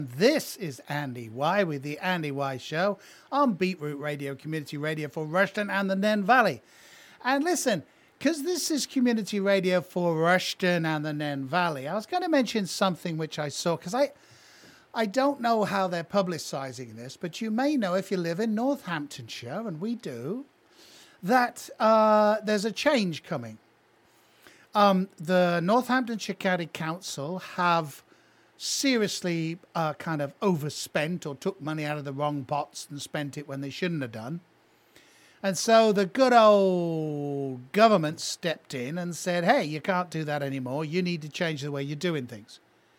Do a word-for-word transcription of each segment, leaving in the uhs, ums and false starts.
This is Andy Y with the Andy Y Show on Beetroot Radio, community radio for Rushden and the Nen Valley. And listen, because this is community radio for Rushden and the Nen Valley, I was going to mention something which I saw, because I, I don't know how they're publicising this, but you may know if you live in Northamptonshire, and we do, that uh, there's a change coming. Um, the Northamptonshire County Council have seriously uh, kind of overspent or took money out of the wrong pots and spent it when they shouldn't have done. And so the good old government stepped in and said, hey, you can't do that anymore. You need to change the way you're doing things.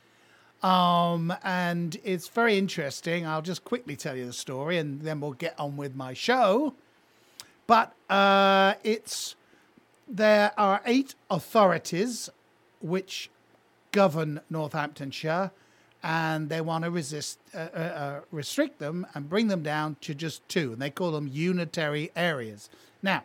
Um, and it's very interesting. I'll just quickly tell you the story and then we'll get on with my show. But uh, it's there are eight authorities which govern Northamptonshire, and they want to resist, uh, uh, restrict them and bring them down to just two, and they call them unitary areas. Now,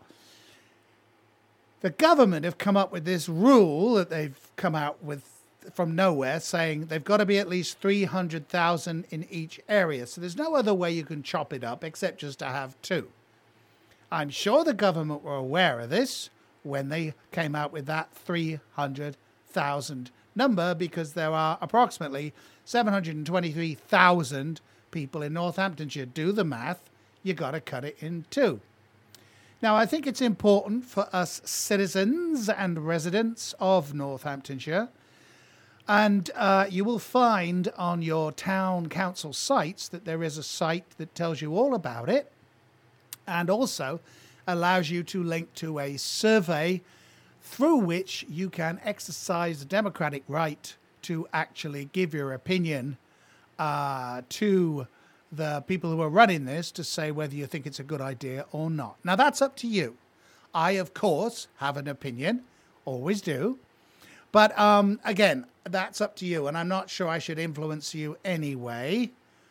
the government have come up with this rule that they've come out with from nowhere, saying they've got to be at least three hundred thousand in each area. So there's no other way you can chop it up except just to have two. I'm sure the government were aware of this when they came out with that three hundred thousand number, because there are approximately seven hundred twenty-three thousand people in Northamptonshire. Do the math, you got to cut it in two. Now, I think it's important for us citizens and residents of Northamptonshire, and uh, you will find on your town council sites that there is a site that tells you all about it, and also allows you to link to a survey through which you can exercise the democratic right to actually give your opinion uh, to the people who are running this to say whether you think it's a good idea or not. Now, that's up to you. I, of course, have an opinion, always do. But um, again, that's up to you, and I'm not sure I should influence you anyway.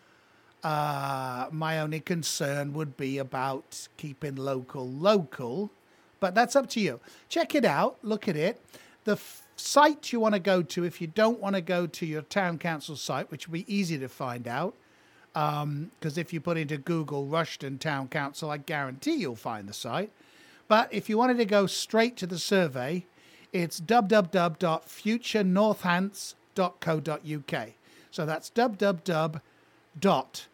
Uh, my only concern would be about keeping local local. But that's up to you. Check it out. Look at it. The f- site you want to go to, if you don't want to go to your town council site, which will be easy to find out, because um, if you put into Google Rushden Town Council, I guarantee you'll find the site. But if you wanted to go straight to the survey, it's w w w dot future northants dot co dot u k. So that's w w w dot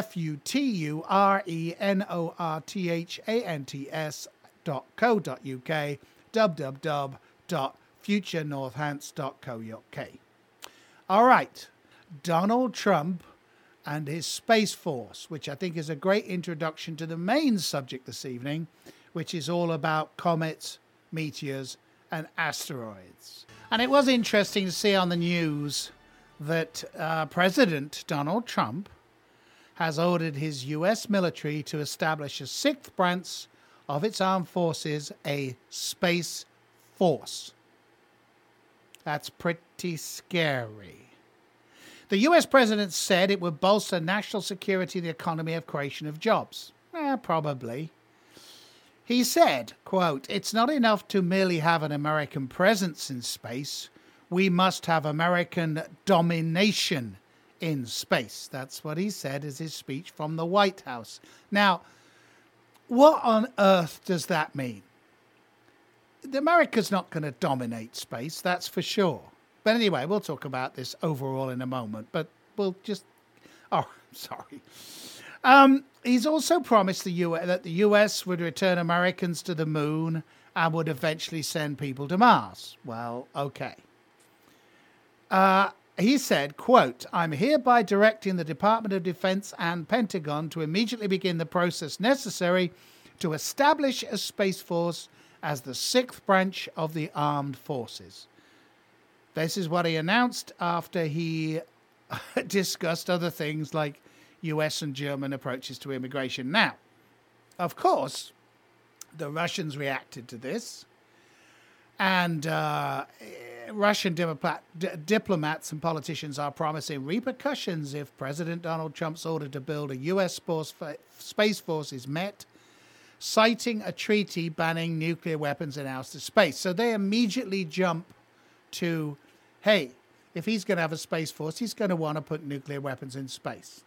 future dot co dot u k, w w w dot future northants dot co dot u k. All right, Donald Trump and his Space Force, which I think is a great introduction to the main subject this evening, which is all about comets, meteors, and asteroids. And it was interesting to see on the news that uh, President Donald Trump has ordered his U S military to establish a sixth branch of its armed forces, a Space Force. That's pretty scary. The U S president said it would bolster national security, the economy, of creation of jobs. Eh, probably. He said, quote, "It's not enough to merely have an American presence in space. We must have American domination in space." That's what he said as his speech from the White House. Now, what on earth does that mean? America's not going to dominate space, that's for sure. But anyway, we'll talk about this overall in a moment. But we'll just... Oh, sorry. Um, he's also promised the U S that the U S would return Americans to the moon and would eventually send people to Mars. Well, okay. Uh, he said, quote, "I'm hereby directing the Department of Defense and Pentagon to immediately begin the process necessary to establish a Space Force as the sixth branch of the armed forces." This is what he announced after he discussed other things like U S and German approaches to immigration. Now, of course, the Russians reacted to this, and uh, Russian diplomat, d- diplomats and politicians are promising repercussions if President Donald Trump's order to build a U S force, Space Force is met, citing a treaty banning nuclear weapons in outer space. So they immediately jump to, hey, if he's going to have a space force, he's going to want to put nuclear weapons in space.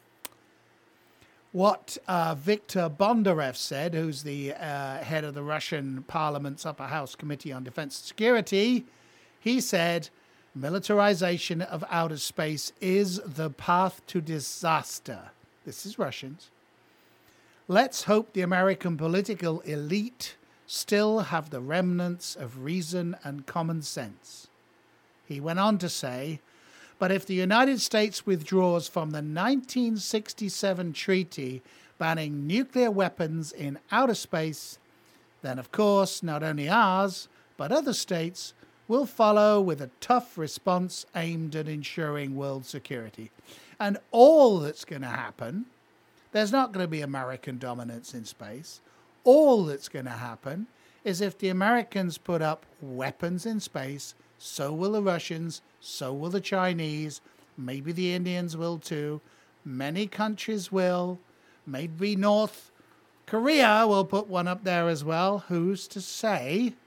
What uh, Viktor Bondarev said, who's the uh, head of the Russian Parliament's Upper House Committee on Defense and Security, he said, militarization of outer space is the path to disaster. This is Russians. Let's hope the American political elite still have the remnants of reason and common sense. He went on to say, but if the United States withdraws from the nineteen sixty-seven treaty banning nuclear weapons in outer space, then of course not only ours, but other states will follow with a tough response aimed at ensuring world security. And all that's going to happen, there's not going to be American dominance in space. All that's going to happen is if the Americans put up weapons in space, so will the Russians, so will the Chinese, maybe the Indians will too, many countries will, maybe North Korea will put one up there as well, who's to say?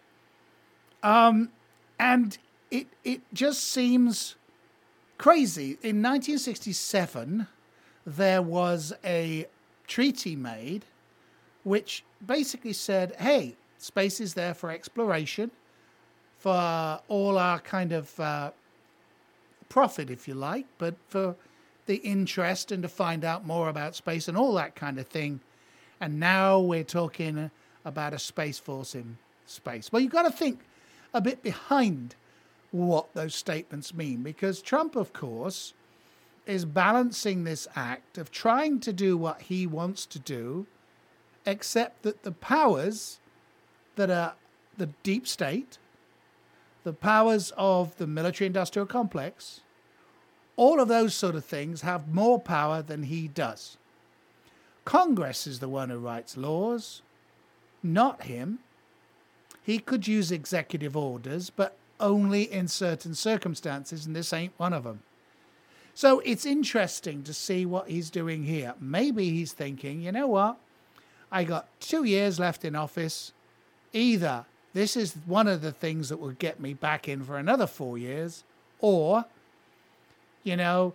Um, and it it just seems crazy. In nineteen sixty-seven, there was a treaty made which basically said, hey, space is there for exploration, for all our kind of uh, profit, if you like, but for the interest and to find out more about space and all that kind of thing. And now we're talking about a space force in space. Well, you've got to think a bit behind what those statements mean, because Trump, of course, is balancing this act of trying to do what he wants to do, except that the powers that are the deep state, the powers of the military-industrial complex, all of those sort of things have more power than he does. Congress is the one who writes laws, not him. He could use executive orders, but only in certain circumstances, and this ain't one of them. So it's interesting to see what he's doing here. Maybe he's thinking, you know what? I got two years left in office. Either this is one of the things that will get me back in for another four years, or, you know,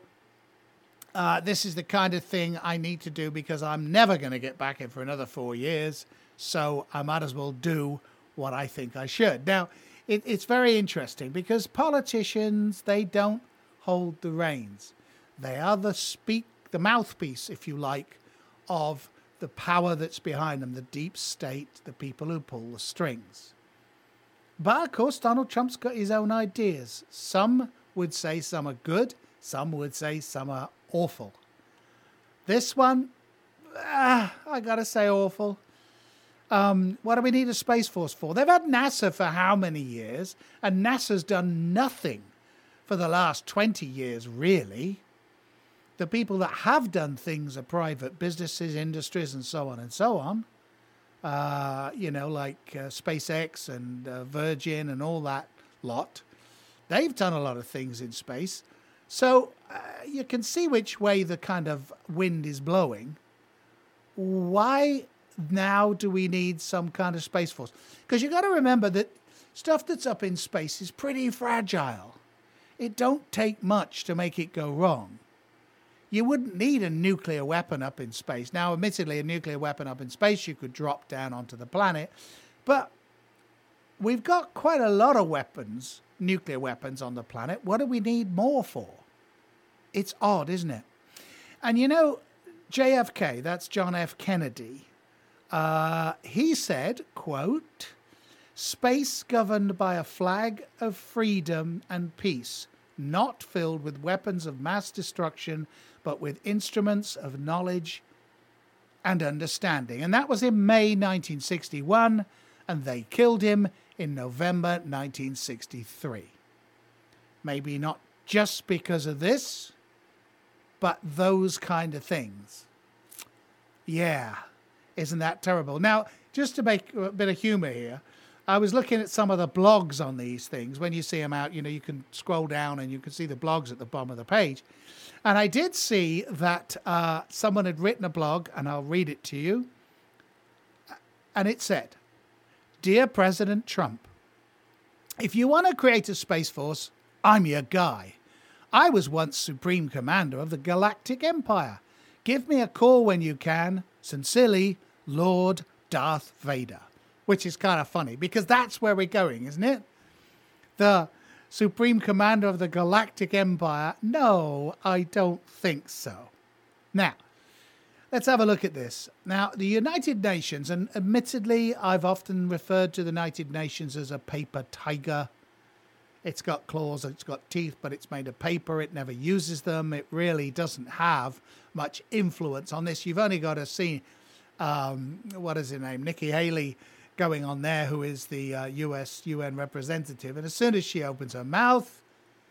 uh, this is the kind of thing I need to do because I'm never going to get back in for another four years, so I might as well do what I think I should. Now, it, it's very interesting because politicians, they don't hold the reins. They are the speak, the mouthpiece, if you like, of the power that's behind them, the deep state, the people who pull the strings. But, of course, Donald Trump's got his own ideas. Some would say some are good. Some would say some are awful. This one, ah, I got to say awful. Um, what do we need a Space Force for? They've had NASA for how many years? And NASA's done nothing for the last twenty years, really. The people that have done things are private businesses, industries, and so on and so on. Uh, you know, like uh, SpaceX and uh, Virgin and all that lot. They've done a lot of things in space. So uh, you can see which way the kind of wind is blowing. Why now do we need some kind of Space Force? Because you've got to remember that stuff that's up in space is pretty fragile. It don't take much to make it go wrong. You wouldn't need a nuclear weapon up in space. Now, admittedly, a nuclear weapon up in space you could drop down onto the planet. But we've got quite a lot of weapons, nuclear weapons on the planet. What do we need more for? It's odd, isn't it? And you know, J F K, that's John F. Kennedy, uh, he said, quote, "Space governed by a flag of freedom and peace, not filled with weapons of mass destruction, but with instruments of knowledge and understanding." And that was in May nineteen sixty-one, and they killed him in November nineteen sixty-three. Maybe not just because of this, but those kind of things. Yeah, isn't that terrible? Now, just to make a bit of humor here, I was looking at some of the blogs on these things. When you see them out, you know, you can scroll down and you can see the blogs at the bottom of the page. And I did see that uh, someone had written a blog, and I'll read it to you. And it said, "Dear President Trump, if you want to create a Space Force, I'm your guy. I was once Supreme Commander of the Galactic Empire. Give me a call when you can. Sincerely, Lord Darth Vader. Which is kind of funny, because that's where we're going, isn't it? The Supreme Commander of the Galactic Empire? No, I don't think so. Now, let's have a look at this. Now, the United Nations, and admittedly, I've often referred to the United Nations as a paper tiger. It's got claws, it's got teeth, but it's made of paper. It never uses them. It really doesn't have much influence on this. You've only got to see, um, what is her name, Nikki Haley, going on there, who is the uh, U S U N representative. And as soon as she opens her mouth,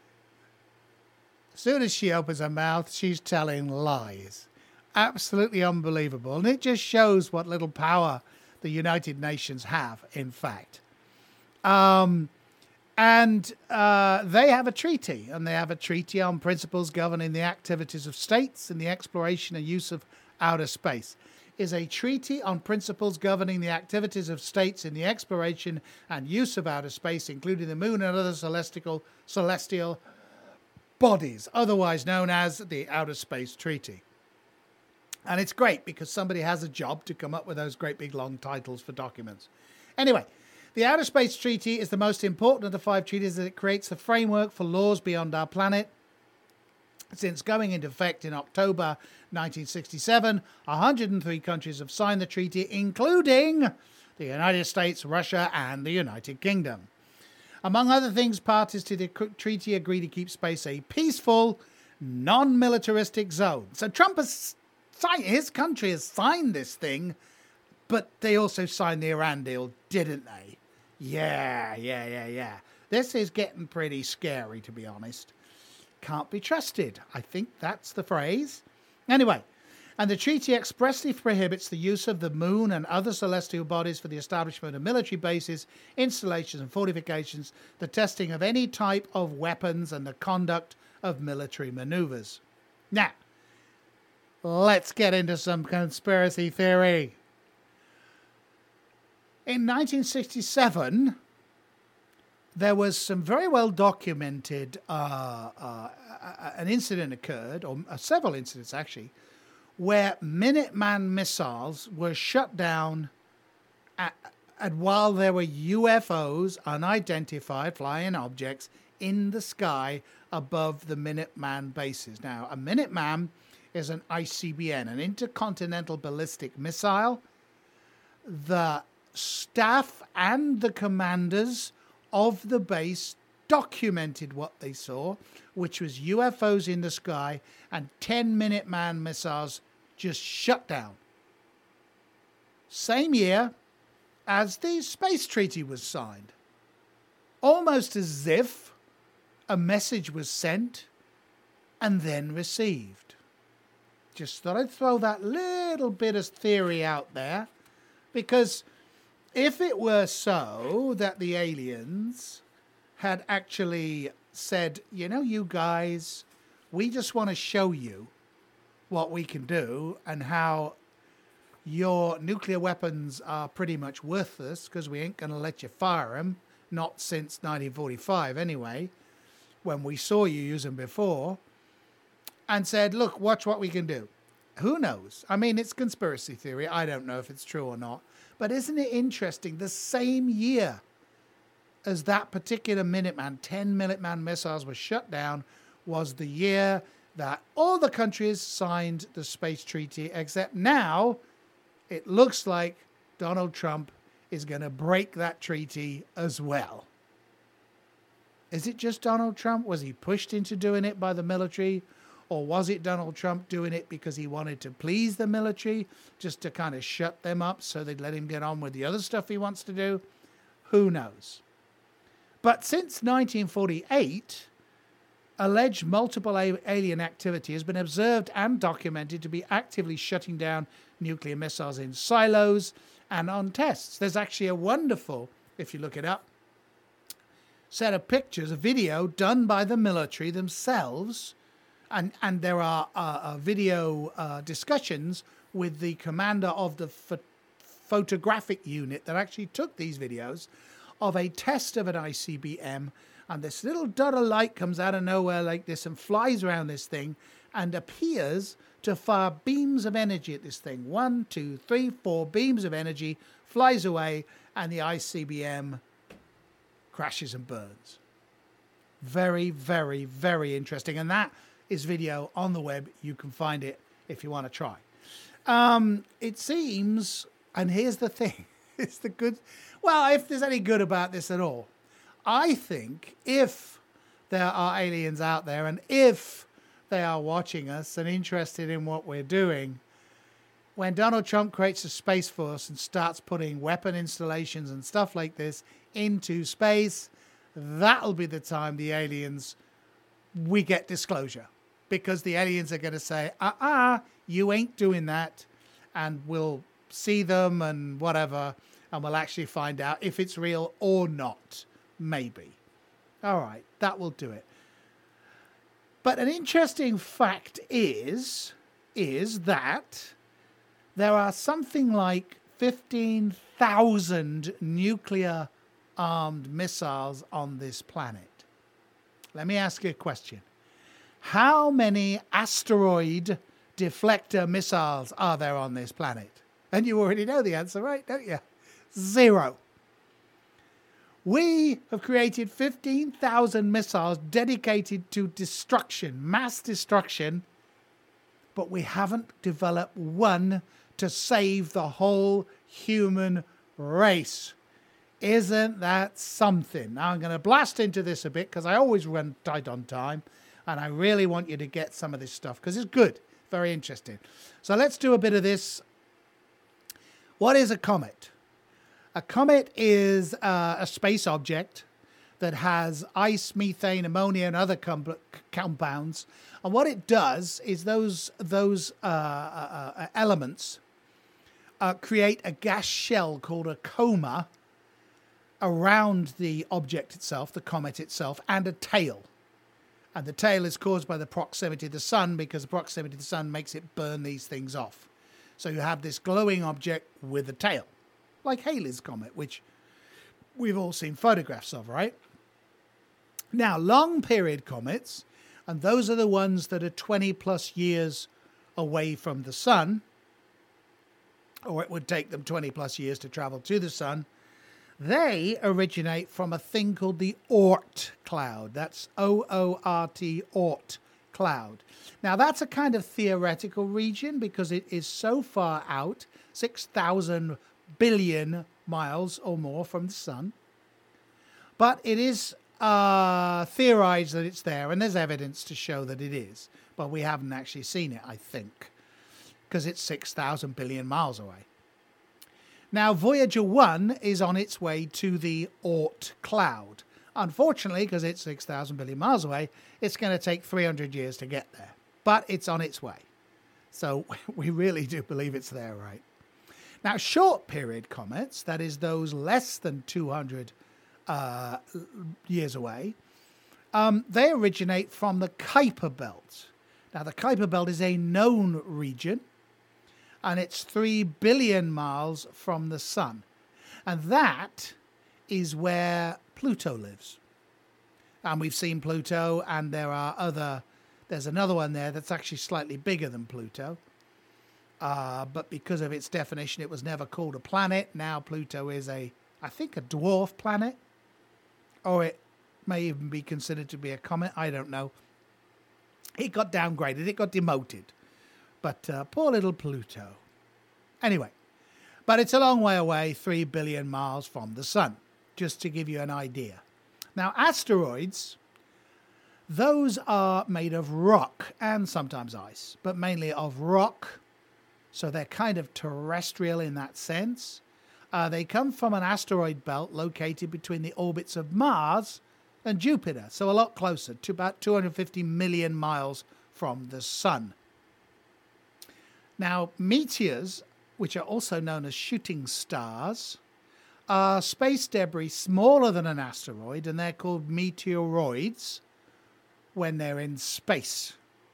as soon as she opens her mouth, she's telling lies. Absolutely unbelievable. And it just shows what little power the United Nations have, in fact. Um, and uh, they have a treaty, and they have a treaty on principles governing the activities of states and the exploration and use of outer space. Is a treaty on principles governing the activities of states in the exploration and use of outer space, including the moon and other celestial celestial bodies, otherwise known as the Outer Space Treaty. And it's great because somebody has a job to come up with those great big long titles for documents. Anyway, the Outer Space Treaty is the most important of the five treaties as it creates the framework for laws beyond our planet. Since going into effect in October nineteen sixty-seven, one hundred three countries have signed the treaty, including the United States, Russia, and the United Kingdom. Among other things, parties to the treaty agree to keep space a peaceful, non-militaristic zone. So Trump has signed, his country has signed this thing, but they also signed the Iran deal, didn't they? Yeah, yeah, yeah, yeah. This is getting pretty scary, to be honest. Can't be trusted. I think that's the phrase. Anyway, and the treaty expressly prohibits the use of the moon and other celestial bodies for the establishment of military bases, installations and fortifications, the testing of any type of weapons, and the conduct of military maneuvers. Now, let's get into some conspiracy theory. In nineteen sixty-seven... there was some very well documented, uh, uh, an incident occurred, or uh, several incidents actually, where Minuteman missiles were shut down at, at while there were U F Os, unidentified flying objects, in the sky above the Minuteman bases. Now, a Minuteman is an I C B M, an intercontinental ballistic missile. The staff and the commanders of the base documented what they saw, which was U F Os in the sky and ten Minuteman missiles just shut down. Same year as the space treaty was signed. Almost as if a message was sent and then received. Just thought I'd throw that little bit of theory out there, because if it were so that the aliens had actually said, you know, you guys, we just want to show you what we can do and how your nuclear weapons are pretty much worthless because we ain't going to let you fire them, not since nineteen forty-five anyway, when we saw you use them before, and said, look, watch what we can do. Who knows? I mean, it's conspiracy theory. I don't know if it's true or not. But isn't it interesting? The same year as that particular Minuteman, ten Minuteman missiles were shut down, was the year that all the countries signed the space treaty, except now it looks like Donald Trump is going to break that treaty as well. Is it just Donald Trump? Was he pushed into doing it by the military? Or was it Donald Trump doing it because he wanted to please the military, just to kind of shut them up so they'd let him get on with the other stuff he wants to do? Who knows? But since nineteen forty-eight, alleged multiple alien activity has been observed and documented to be actively shutting down nuclear missiles in silos and on tests. There's actually a wonderful, if you look it up, set of pictures, a video done by the military themselves. And and there are uh, uh, video uh, discussions with the commander of the ph- photographic unit that actually took these videos of a test of an I C B M And this little dot of light comes out of nowhere like this and flies around this thing and appears to fire beams of energy at this thing. One, two, three, four beams of energy, flies away, and the I C B M crashes and burns. Very, very, very interesting. And that is video on the web. You can find it if you want to try. Um, it seems, and here's the thing, it's the good, well, if there's any good about this at all, I think if there are aliens out there and if they are watching us and interested in what we're doing, when Donald Trump creates a space force and starts putting weapon installations and stuff like this into space, that'll be the time the aliens, we get disclosure. Because the aliens are going to say, uh-uh, you ain't doing that. And we'll see them and whatever, and we'll actually find out if it's real or not. Maybe. All right, that will do it. But an interesting fact is, is that there are something like fifteen thousand nuclear-armed missiles on this planet. Let me ask you a question. How many asteroid deflector missiles are there on this planet? And you already know the answer, right? Don't you? Zero. We have created fifteen thousand missiles dedicated to destruction, mass destruction, but we haven't developed one to save the whole human race. Isn't that something? Now I'm going to blast into this a bit because I always run tight on time, and I really want you to get some of this stuff because it's good, very interesting. So let's do a bit of this. What is a comet? A comet is uh, a space object that has ice, methane, ammonia, and other com- compounds. And what it does is those those uh, uh, uh, elements uh, create a gas shell called a coma around the object itself, the comet itself, and a tail. And the tail is caused by the proximity of the sun because the proximity of the sun makes it burn these things off. So you have this glowing object with a tail, like Halley's Comet, which we've all seen photographs of, right? Now, long period comets, and those are the ones that are twenty plus years away from the sun, or it would take them twenty plus years to travel to the sun, they originate from a thing called the Oort cloud. That's O O R T, Oort cloud. Now, that's a kind of theoretical region because it is so far out, six thousand billion miles or more from the sun. But it is uh, theorized that it's there, and there's evidence to show that it is. But we haven't actually seen it, I think, because it's six thousand billion miles away. Now, Voyager one is on its way to the Oort cloud. Unfortunately, because it's six thousand billion miles away, it's going to take three hundred years to get there. But it's on its way. So we really do believe it's there, right? Now, short period comets, that is those less than two hundred uh, years away, um, they originate from the Kuiper Belt. Now, the Kuiper Belt is a known region, and it's three billion miles from the sun. And that is where Pluto lives. And we've seen Pluto, and there are other, there's another one there that's actually slightly bigger than Pluto. Uh, but because of its definition, it was never called a planet. Now Pluto is a, I think, a dwarf planet. Or it may even be considered to be a comet. I don't know. It got downgraded. It got demoted. But uh, poor little Pluto. Anyway, but it's a long way away, three billion miles from the sun, just to give you an idea. Now, asteroids, those are made of rock and sometimes ice, but mainly of rock. So they're kind of terrestrial in that sense. Uh, they come from an asteroid belt located between the orbits of Mars and Jupiter, so a lot closer, to about two hundred fifty million miles from the sun. Now, meteors, which are also known as shooting stars, are space debris smaller than an asteroid, and they're called meteoroids when they're in space.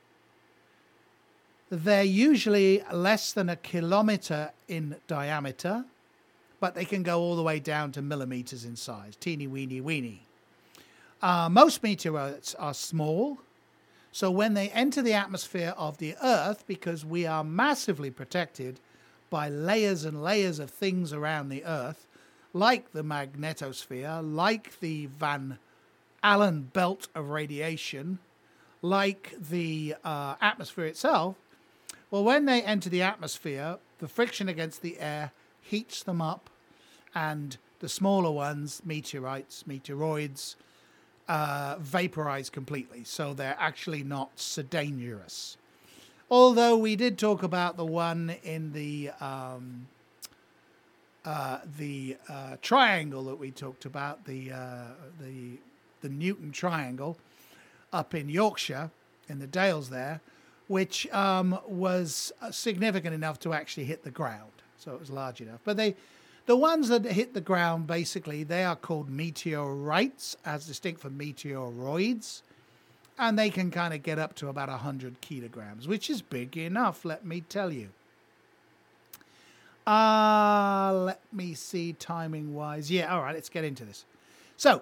They're usually less than a kilometer in diameter, but they can go all the way down to millimeters in size, teeny weeny weeny. Uh, most meteorites are small. So when they enter the atmosphere of the Earth, because we are massively protected by layers and layers of things around the Earth, like the magnetosphere, like the Van Allen belt of radiation, like the uh, atmosphere itself, well, when they enter the atmosphere, the friction against the air heats them up, and the smaller ones, meteorites, meteoroids, uh, vaporize completely. So they're actually not so dangerous. Although we did talk about the one in the um, uh, the uh, triangle that we talked about, the uh, the the Newton Triangle up in Yorkshire, in the Dales there, which um, was significant enough to actually hit the ground. So it was large enough. But they, the ones that hit the ground, basically, they are called meteorites, as distinct from meteoroids. And they can kind of get up to about one hundred kilograms, which is big enough, let me tell you. Uh, let me see timing-wise. Yeah, all right, let's get into this. So,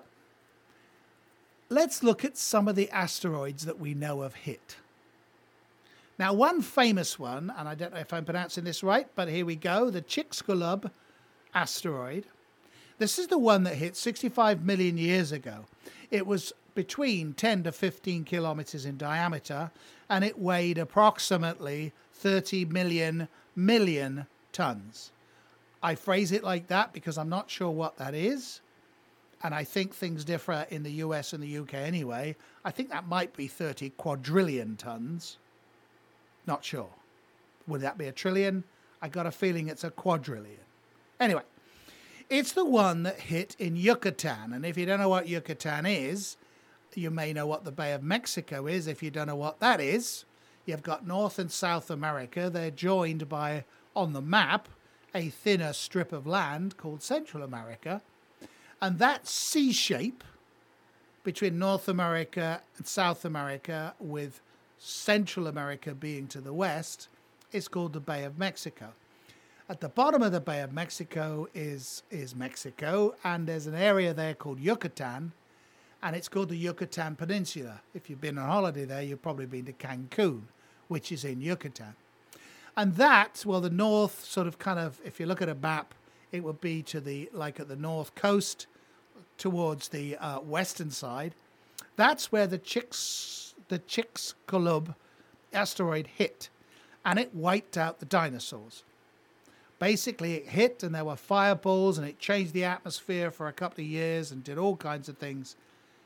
let's look at some of the asteroids that we know have hit. Now, one famous one, and I don't know if I'm pronouncing this right, but here we go, the Chicxulub asteroid. This is the one that hit sixty-five million years ago. It was between ten to fifteen kilometers in diameter, and it weighed approximately thirty million million tons. I phrase it like that because I'm not sure what that is. And I think things differ in the U S and the U K anyway. I think that might be thirty quadrillion tons. Not sure. Would that be a trillion? I got a feeling it's a quadrillion. Anyway, it's the one that hit in Yucatan. And if you don't know what Yucatan is, you may know what the Bay of Mexico is. If you don't know what that is, you've got North and South America. They're joined by, on the map, a thinner strip of land called Central America. And that C shape between North America and South America, with Central America being to the west, is called the Bay of Mexico. At the bottom of the Bay of Mexico is, is Mexico, and there's an area there called Yucatan, and it's called the Yucatan Peninsula. If you've been on holiday there, you've probably been to Cancun, which is in Yucatan. And that, well, the north sort of kind of, if you look at a map, it would be to the, like at the north coast, towards the uh, western side. That's where the Chicx, the Chicxulub asteroid hit, and it wiped out the dinosaurs. Basically, it hit, and there were fireballs, and it changed the atmosphere for a couple of years and did all kinds of things.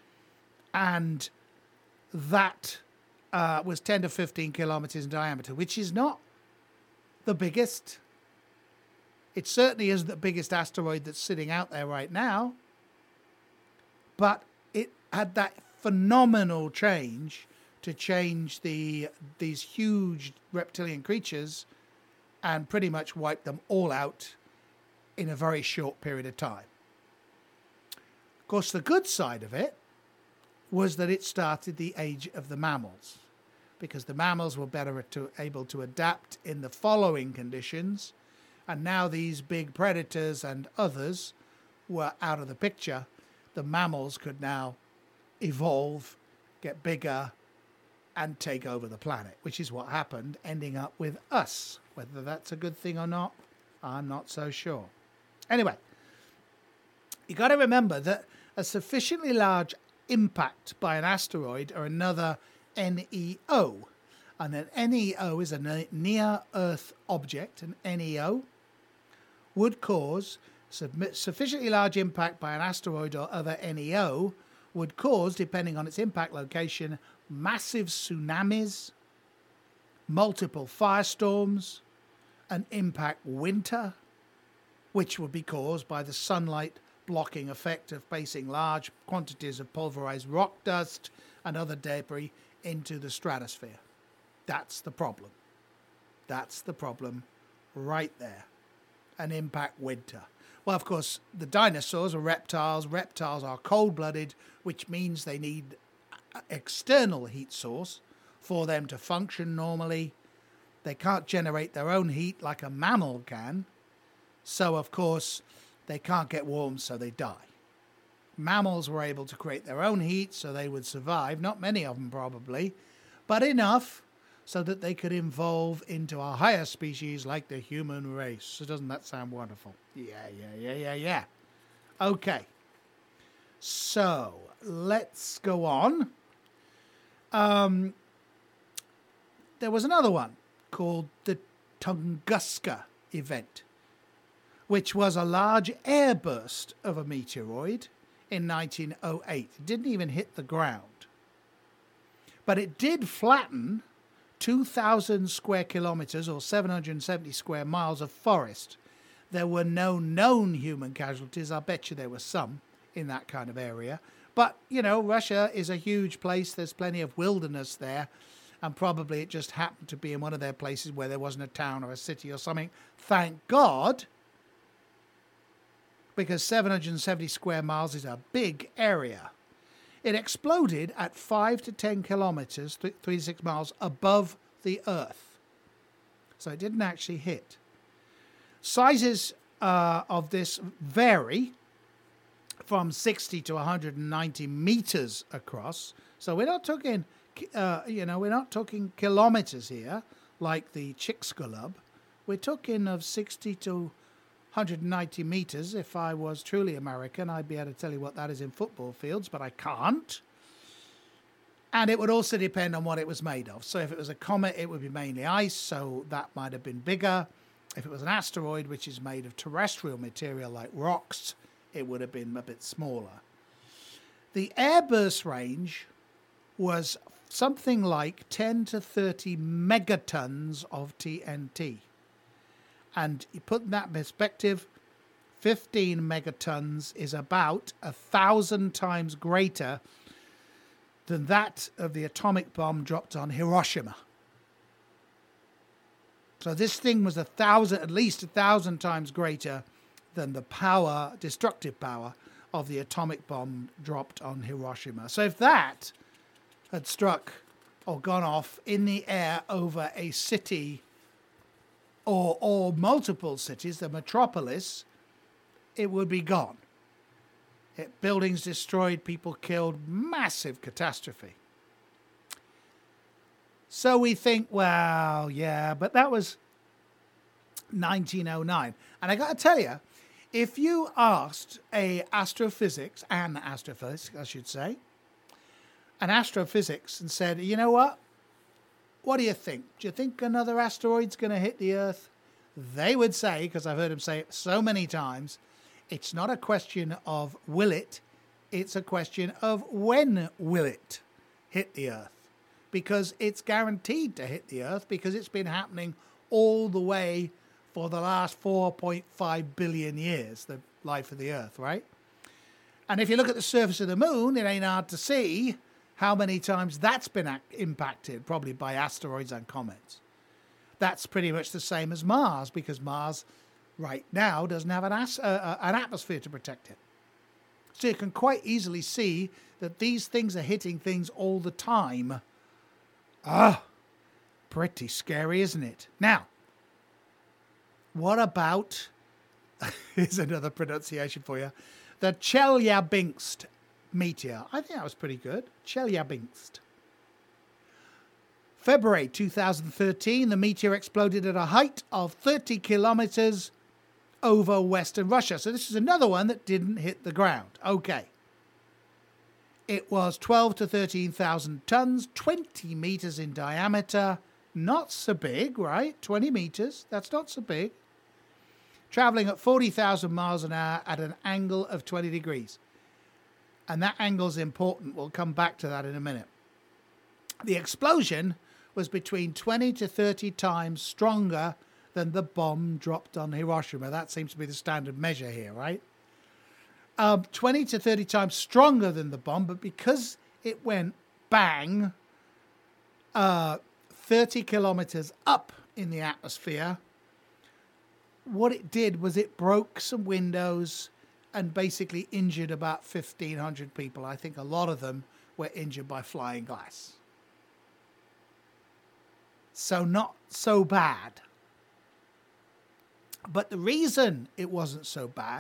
And that uh, was ten to fifteen kilometers in diameter, which is not the biggest. It certainly isn't the biggest asteroid that's sitting out there right now. But it had that phenomenal change to change the these huge reptilian creatures and pretty much wipe them all out in a very short period of time. Of course, the good side of it was that it started the age of the mammals, because the mammals were better to, able to adapt in the following conditions, and now these big predators and others were out of the picture. The mammals could now evolve, get bigger, and take over the planet, which is what happened, ending up with us. Whether that's a good thing or not, I'm not so sure. Anyway, you got to remember that a sufficiently large impact by an asteroid or another N E O, and an N E O is a near-Earth object, an N E O, would cause sufficiently large impact by an asteroid or other N E O would cause, depending on its impact location, massive tsunamis, multiple firestorms, an impact winter, which would be caused by the sunlight blocking effect of placing large quantities of pulverized rock dust and other debris into the stratosphere. That's the problem. That's the problem right there. An impact winter. Well, of course, the dinosaurs are reptiles. Reptiles are cold-blooded, which means they need an external heat source for them to function normally. They can't generate their own heat like a mammal can. So, of course, they can't get warm, so they die. Mammals were able to create their own heat so they would survive, not many of them probably, but enough so that they could evolve into a higher species like the human race. So doesn't that sound wonderful? Yeah, yeah, yeah, yeah, yeah. Okay. So let's go on. Um, there was another one called the Tunguska event, which was a large airburst of a meteoroid in nineteen oh eight. It didn't even hit the ground. But it did flatten two thousand square kilometers or seven hundred seventy square miles of forest. There were no known human casualties. I bet you there were some in that kind of area. But, you know, Russia is a huge place. There's plenty of wilderness there. And probably it just happened to be in one of their places where there wasn't a town or a city or something. Thank God. Because seven hundred seventy square miles is a big area. It exploded at five to ten kilometers, three to six miles above the Earth. So it didn't actually hit. Sizes uh, of this vary from sixty to one hundred ninety meters across. So we're not talking, uh, you know, we're not talking kilometers here, like the Chicxulub. We're talking of sixty to one hundred ninety meters. If I was truly American, I'd be able to tell you what that is in football fields, but I can't. And it would also depend on what it was made of. So if it was a comet, it would be mainly ice, so that might have been bigger. If it was an asteroid, which is made of terrestrial material like rocks, it would have been a bit smaller. The airburst range was something like ten to thirty megatons of T N T. And you put in that perspective, fifteen megatons is about a thousand times greater than that of the atomic bomb dropped on Hiroshima. So this thing was a thousand, at least a thousand times greater than the power, destructive power of the atomic bomb dropped on Hiroshima. So if that had struck or gone off in the air over a city or, or multiple cities, the metropolis, it would be gone. It, buildings destroyed, people killed, massive catastrophe. So we think, well, yeah, but that was nineteen oh nine. And I got to tell you, if you asked a astrophysics, an astrophysics, I should say, an astrophysics and said, you know what? What do you think? Do you think another asteroid's going to hit the Earth? They would say, because I've heard them say it so many times, it's not a question of will it, it's a question of when will it hit the Earth. Because it's guaranteed to hit the Earth because it's been happening all the way for the last four point five billion years, the life of the Earth, right? And if you look at the surface of the moon, it ain't hard to see how many times that's been ac- impacted, probably by asteroids and comets. That's pretty much the same as Mars, because Mars right now doesn't have an, as- uh, an atmosphere to protect it. So you can quite easily see that these things are hitting things all the time. Ah, pretty scary, isn't it? Now, what about, here's another pronunciation for you, the Chelyabinsk meteor. I think that was pretty good. Chelyabinsk. February two thousand thirteen, the meteor exploded at a height of thirty kilometers over western Russia. So this is another one that didn't hit the ground. Okay. It was twelve to thirteen thousand tons, twenty meters in diameter. Not so big, right? twenty meters. That's not so big. Traveling at forty thousand miles an hour at an angle of twenty degrees. And that angle is important. We'll come back to that in a minute. The explosion was between twenty to thirty times stronger than the bomb dropped on Hiroshima. That seems to be the standard measure here, right? Um, twenty to thirty times stronger than the bomb, but because it went bang, uh, thirty kilometers up in the atmosphere, what it did was it broke some windows and basically injured about fifteen hundred people. I think a lot of them were injured by flying glass. So not so bad. But the reason it wasn't so bad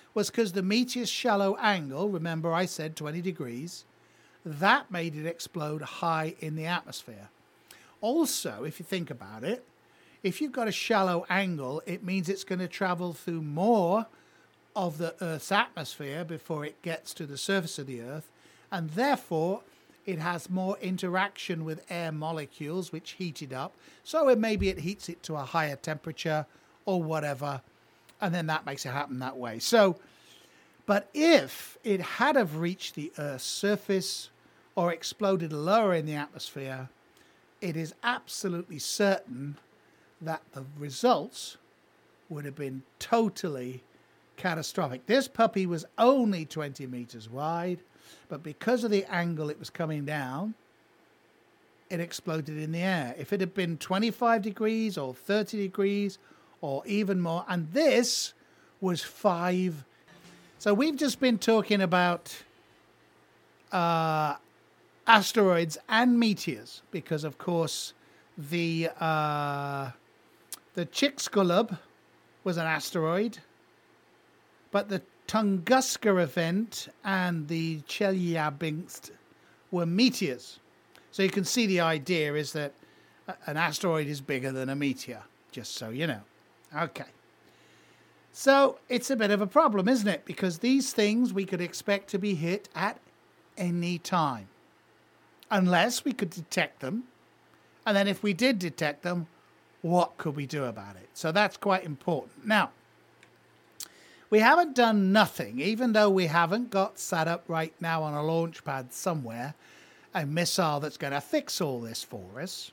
was because the meteor's shallow angle, remember I said twenty degrees, that made it explode high in the atmosphere. Also, if you think about it, if you've got a shallow angle, it means it's going to travel through more of the Earth's atmosphere before it gets to the surface of the Earth, and therefore it has more interaction with air molecules which heat it up. So it, maybe it heats it to a higher temperature or whatever, and then that makes it happen that way. So, but if it had have reached the Earth's surface or exploded lower in the atmosphere, it is absolutely certain that the results would have been totally catastrophic. This puppy was only twenty meters wide, but because of the angle it was coming down, it exploded in the air. If it had been twenty-five degrees or thirty degrees or even more, and this was five. So we've just been talking about uh, asteroids and meteors because, of course, the uh, the Chicxulub was an asteroid, but the Tunguska event and the Chelyabinsk were meteors. So you can see the idea is that an asteroid is bigger than a meteor, just so you know. Okay. So it's a bit of a problem, isn't it? Because these things we could expect to be hit at any time, unless we could detect them. And then if we did detect them, what could we do about it? So that's quite important. Now, we haven't done nothing, even though we haven't got set up right now on a launch pad somewhere, a missile that's going to fix all this for us.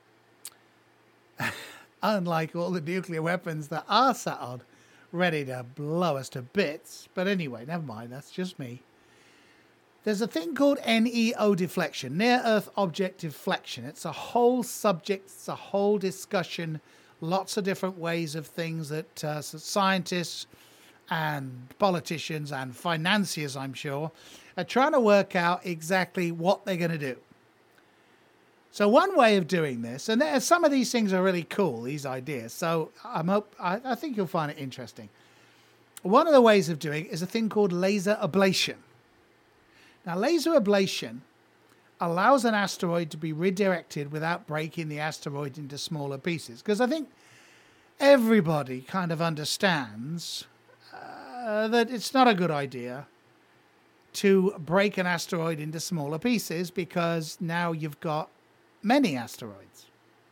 Unlike all the nuclear weapons that are sat on, ready to blow us to bits. But anyway, never mind, that's just me. There's a thing called N E O deflection, near-Earth object deflection. It's a whole subject, it's a whole discussion, lots of different ways of things that uh, scientists and politicians and financiers, I'm sure, are trying to work out exactly what they're going to do. So one way of doing this, and there, some of these things are really cool, these ideas, so I'm hope, I, I think you'll find it interesting. One of the ways of doing it is a thing called laser ablation. Now, laser ablation allows an asteroid to be redirected without breaking the asteroid into smaller pieces, because I think everybody kind of understands uh, that it's not a good idea to break an asteroid into smaller pieces, because now you've got many asteroids.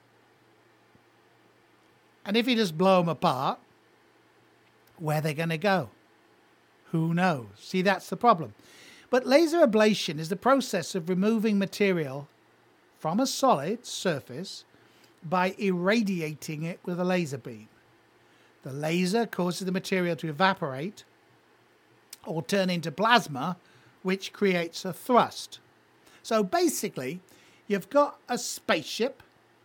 And if you just blow them apart, where are they going to go? Who knows? See, that's the problem. But laser ablation is the process of removing material from a solid surface by irradiating it with a laser beam. The laser causes the material to evaporate or turn into plasma, which creates a thrust. So basically, you've got a spaceship,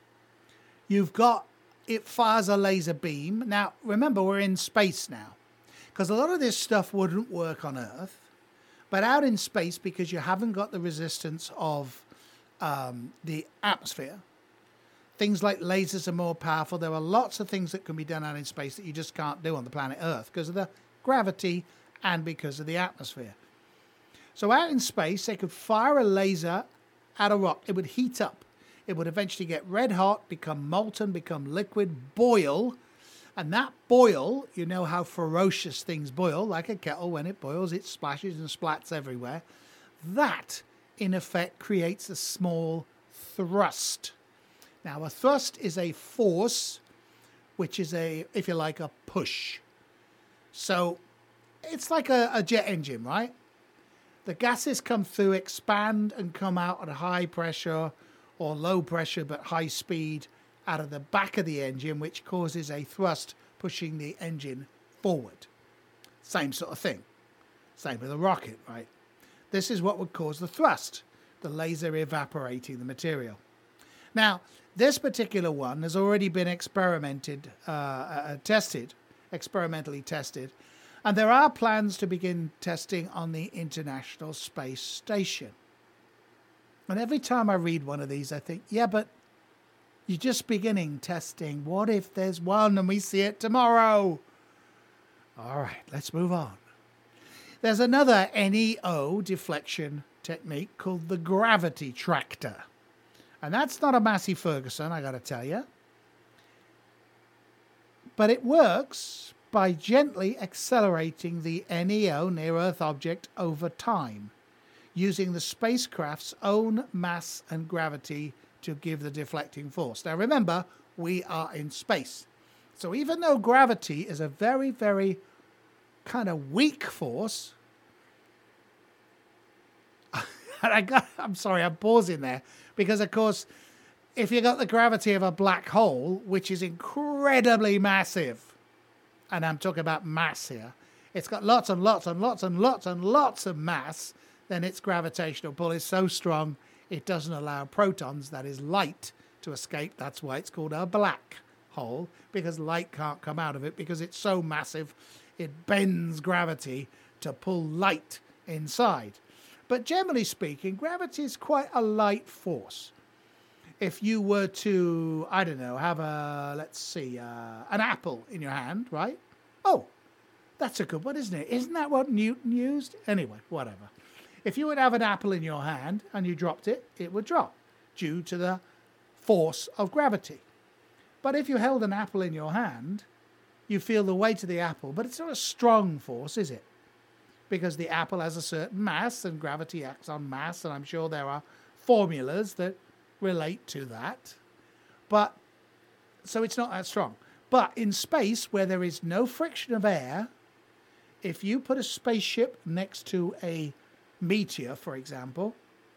you've got, it fires a laser beam. Now, remember, we're in space now, because a lot of this stuff wouldn't work on Earth, but out in space, because you haven't got the resistance of um, the atmosphere, things like lasers are more powerful. There are lots of things that can be done out in space that you just can't do on the planet Earth because of the gravity and because of the atmosphere. So out in space, they could fire a laser at a rock. It would heat up. It would eventually get red hot, become molten, become liquid, boil. And that boil, you know how ferocious things boil, like a kettle. When it boils, it splashes and splats everywhere. That, in effect, creates a small thrust. Now, a thrust is a force, which is a, if you like, a push. So it's like a, a jet engine, right? The gases come through, expand, and come out at a high pressure or low pressure but high speed out of the back of the engine, which causes a thrust pushing the engine forward. Same sort of thing. Same with a rocket, right? This is what would cause the thrust, the laser evaporating the material. Now, this particular one has already been experimented, uh, uh, tested, experimentally tested, and there are plans to begin testing on the International Space Station. And every time I read one of these, I think, yeah, but you're just beginning testing. What if there's one and we see it tomorrow? All right, let's move on. There's another N E O deflection technique called the gravity tractor. And that's not a Massey Ferguson, I got to tell you. But it works by gently accelerating the N E O, near-Earth object, over time, using the spacecraft's own mass and gravity to give the deflecting force. Now remember, we are in space. So even though gravity is a very, very kind of weak force, and I got, I'm sorry, I'm pausing there, because of course, if you got the gravity of a black hole, which is incredibly massive, and I'm talking about mass here, it's got lots and lots and lots and lots and lots of mass, then its gravitational pull is so strong it doesn't allow protons, that is light, to escape. That's why it's called a black hole, because light can't come out of it because it's so massive it bends gravity to pull light inside. But generally speaking, gravity is quite a light force. If you were to, I don't know, have a, let's see, uh, an apple in your hand, right? Oh, that's a good one, isn't it? Isn't that what Newton used? Anyway, whatever. If you would have an apple in your hand and you dropped it, it would drop due to the force of gravity. But if you held an apple in your hand, you feel the weight of the apple, but it's not a strong force, is it? Because the apple has a certain mass and gravity acts on mass, and I'm sure there are formulas that relate to that. But, so it's not that strong. But in space, where there is no friction of air, if you put a spaceship next to a meteor, for example,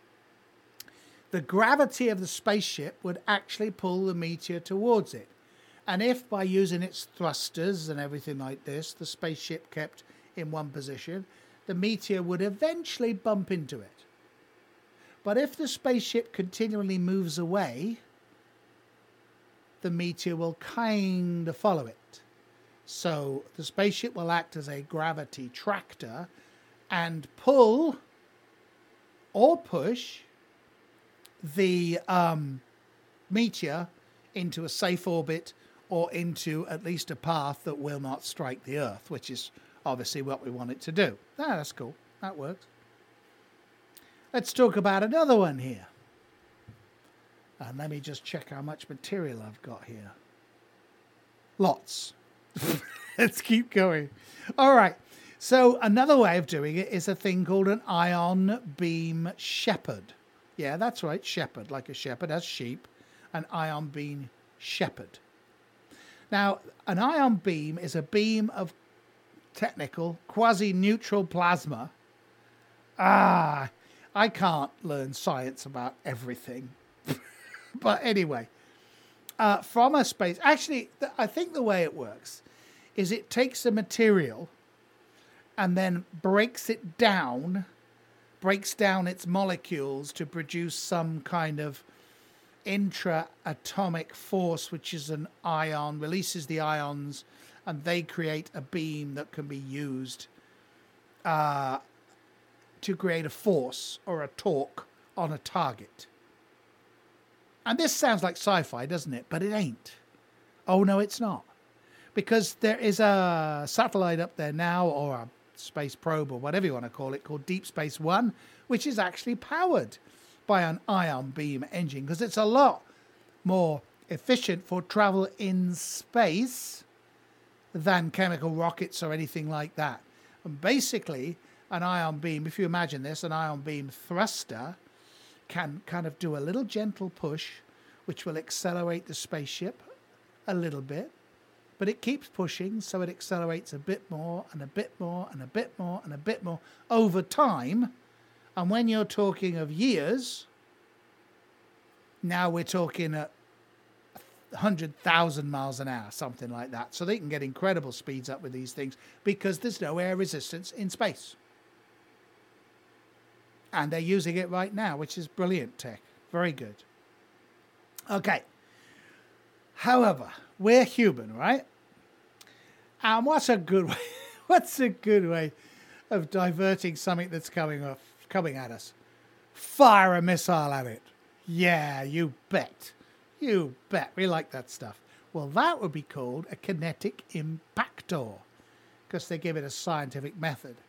the gravity of the spaceship would actually pull the meteor towards it. And if by using its thrusters and everything like this, the spaceship kept in one position, the meteor would eventually bump into it. But if the spaceship continually moves away, the meteor will kind of follow it. So the spaceship will act as a gravity tractor and pull or push the um, meteor into a safe orbit or into at least a path that will not strike the Earth, which is obviously what we want it to do. Ah, that's cool. That works. Let's talk about another one here. And let me just check how much material I've got here. Lots. Let's keep going. All right. So another way of doing it is a thing called an ion beam shepherd. Yeah, that's right, shepherd, like a shepherd has sheep, an ion beam shepherd. Now, an ion beam is a beam of technical quasi-neutral plasma. Ah, I can't learn science about everything. But anyway, uh, from a space, actually, th- I think the way it works is it takes a material and then breaks it down, breaks down its molecules to produce some kind of intra-atomic force, which is an ion, releases the ions, and they create a beam that can be used uh, to create a force or a torque on a target. And this sounds like sci-fi, doesn't it? But it ain't. Oh, no, it's not. Because there is a satellite up there now, or a space probe, or whatever you want to call it, called Deep Space One, which is actually powered by an ion beam engine, because it's a lot more efficient for travel in space than chemical rockets or anything like that. And basically, an ion beam, if you imagine this, an ion beam thruster can kind of do a little gentle push, which will accelerate the spaceship a little bit. But it keeps pushing, so it accelerates a bit more and a bit more and a bit more and a bit more over time. And when you're talking of years, now we're talking at one hundred thousand miles an hour, something like that. So they can get incredible speeds up with these things because there's no air resistance in space. And they're using it right now, which is brilliant tech. Very good. Okay. However, we're human, right? And what's a good way? What's a good way of diverting something that's coming off, coming at us? Fire a missile at it. Yeah, you bet. You bet. We like that stuff. Well, that would be called a kinetic impactor, because they give it a scientific method.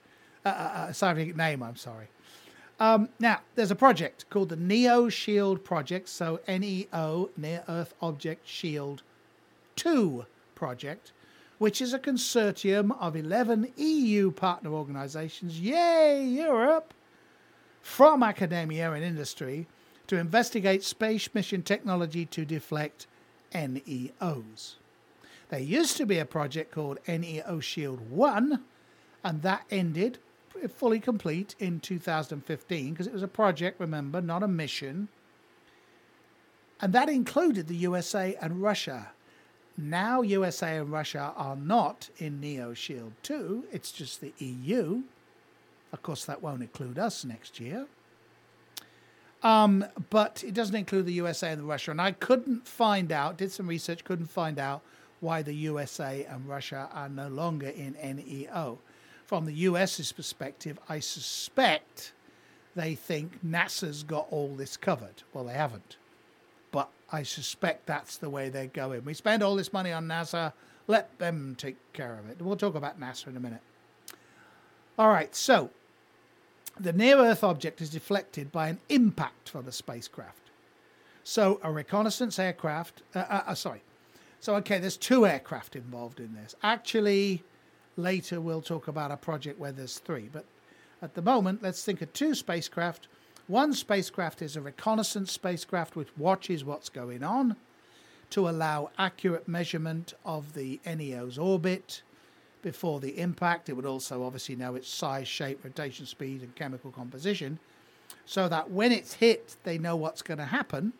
uh, uh, scientific name, I'm sorry. Um, now, there's a project called the NEO Shield Project, so N E O, Near Earth Object Shield two Project, which is a consortium of eleven E U partner organizations, yay, Europe, from academia and industry to investigate space mission technology to deflect N E Os. There used to be a project called N E O Shield one, and that ended fully complete in two thousand fifteen because it was a project, remember, not a mission. And that included the U S A and Russia. Now U S A and Russia are not in NEO Shield two, it's just the E U. Of course, that won't include us next year. Um, but it doesn't include the U S A and Russia. And I couldn't find out, did some research, couldn't find out why the U S A and Russia are no longer in N E O. From the US's perspective, I suspect they think NASA's got all this covered. Well, they haven't. But I suspect that's the way they're going. We spend all this money on NASA, let them take care of it. We'll talk about NASA in a minute. All right, so the near-Earth object is deflected by an impact from the spacecraft. So a reconnaissance aircraft, uh, uh, uh, sorry. So, okay, there's two aircraft involved in this. Actually, later we'll talk about a project where there's three. But at the moment, let's think of two spacecraft. One spacecraft is a reconnaissance spacecraft which watches what's going on to allow accurate measurement of the N E O's orbit before the impact. It would also obviously know its size, shape, rotation speed, and chemical composition, so that when it's hit, they know what's going to happen.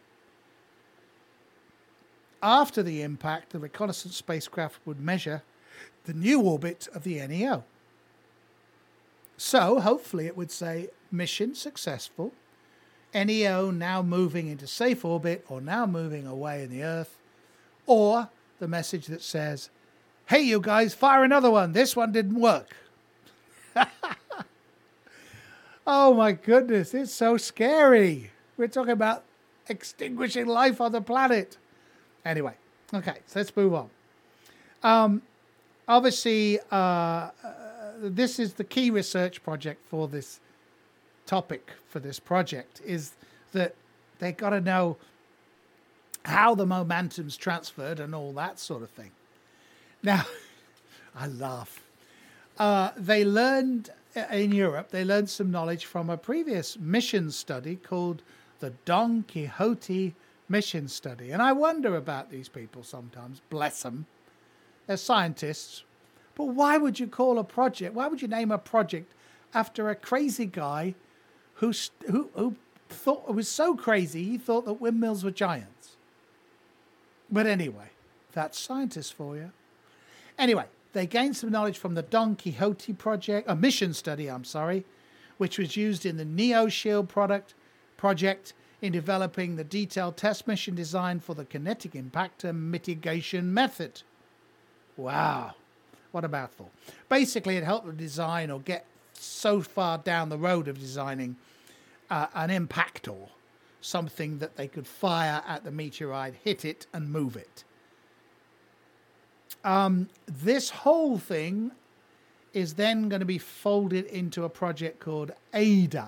After the impact, the reconnaissance spacecraft would measure the new orbit of the N E O. So, hopefully it would say, mission successful, N E O now moving into safe orbit or now moving away in the Earth, or the message that says, hey, you guys, fire another one. This one didn't work. Oh, my goodness. It's so scary. We're talking about extinguishing life on the planet. Anyway, okay, so let's move on. Um, obviously, uh, uh, this is the key research project for this topic, for this project, is that they've got to know how the momentum's transferred and all that sort of thing. Now, I laugh. Uh, they learned in Europe, they learned some knowledge from a previous mission study called the Don Quixote Mission Study. And I wonder about these people sometimes, bless them. They're scientists. But why would you call a project, why would you name a project after a crazy guy who, who, who thought, it was so crazy he thought that windmills were giants? But anyway, that's scientists for you. Anyway, they gained some knowledge from the Don Quixote project, a mission study, I'm sorry, which was used in the NEO Shield product project in developing the detailed test mission design for the kinetic impactor mitigation method. Wow, what a mouthful. Basically, it helped them design or get so far down the road of designing uh, an impactor, something that they could fire at the meteorite, hit it, and move it. Um, this whole thing is then going to be folded into a project called AIDA.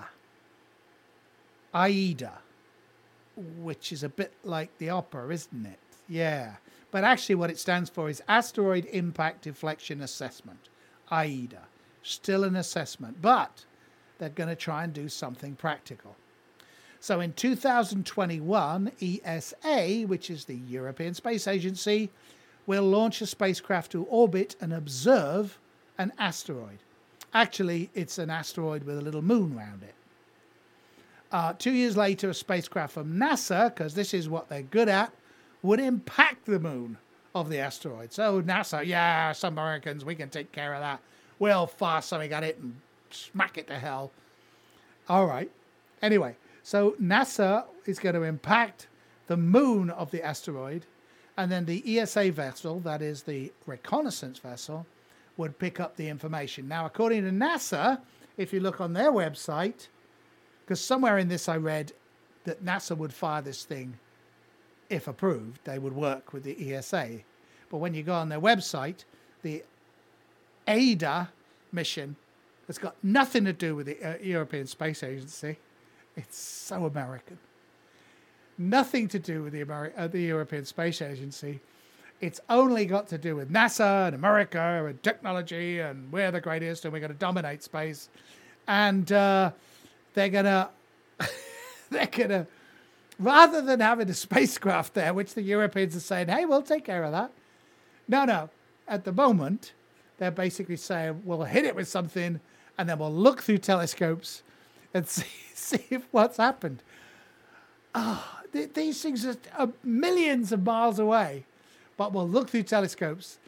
AIDA, which is a bit like the opera, isn't it? Yeah. But actually what it stands for is Asteroid Impact Deflection Assessment. AIDA. Still an assessment, but they're going to try and do something practical. So in two thousand twenty-one, E S A, which is the European Space Agency, will launch a spacecraft to orbit and observe an asteroid. Actually, it's an asteroid with a little moon around it. Uh, two years later, a spacecraft from NASA, because this is what they're good at, would impact the moon of the asteroid. So NASA, yeah, some Americans, we can take care of that. We'll fire something at it and smack it to hell. All right. Anyway, so NASA is going to impact the moon of the asteroid, and then the E S A vessel, that is the reconnaissance vessel, would pick up the information. Now, according to NASA, if you look on their website, because somewhere in this I read that NASA would fire this thing, if approved, they would work with the E S A. But when you go on their website, the AIDA mission It's got nothing to do with the uh, European Space Agency. It's so American. Nothing to do with the, Ameri- uh, the European Space Agency. It's only got to do with NASA and America and technology, and we're the greatest and we're going to dominate space. And uh, they're going to, they're going to, rather than having a spacecraft there, which the Europeans are saying, hey, we'll take care of that. No, no. At the moment, they're basically saying, we'll hit it with something and then we'll look through telescopes and see, see if what's happened. Oh, th- these things are, are millions of miles away. But we'll look through telescopes.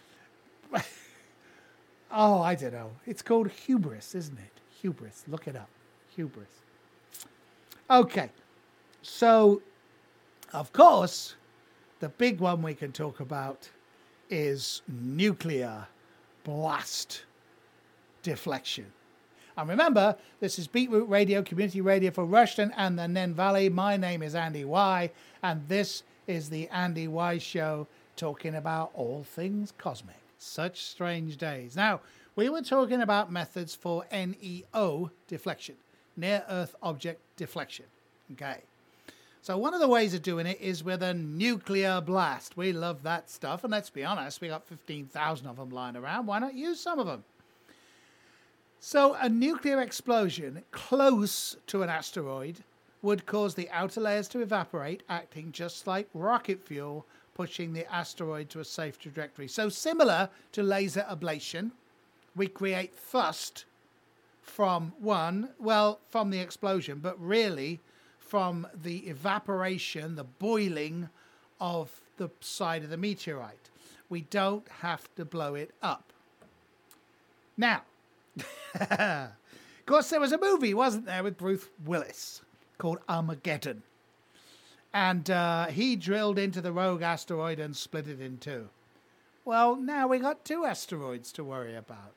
Oh, I don't know. It's called hubris, isn't it? Hubris. Look it up. Hubris. Okay. So, of course, the big one we can talk about is nuclear blast deflection. And remember, this is Beetroot Radio, community radio for Rushden and the Nen Valley. My name is Andy Y, and this is the Andy Y Show, talking about all things cosmic. Such strange days. Now, we were talking about methods for N E O deflection, near Earth object deflection. Okay. So one of the ways of doing it is with a nuclear blast. We love that stuff. And let's be honest, we got fifteen thousand of them lying around. Why not use some of them? So a nuclear explosion close to an asteroid would cause the outer layers to evaporate, acting just like rocket fuel, pushing the asteroid to a safe trajectory. So similar to laser ablation, we create thrust from one, well, from the explosion, but really from the evaporation, the boiling of the side of the meteorite. We don't have to blow it up. Now, of course, there was a movie, wasn't there, with Bruce Willis called Armageddon. And uh, he drilled into the rogue asteroid and split it in two. Well, now we got two asteroids to worry about.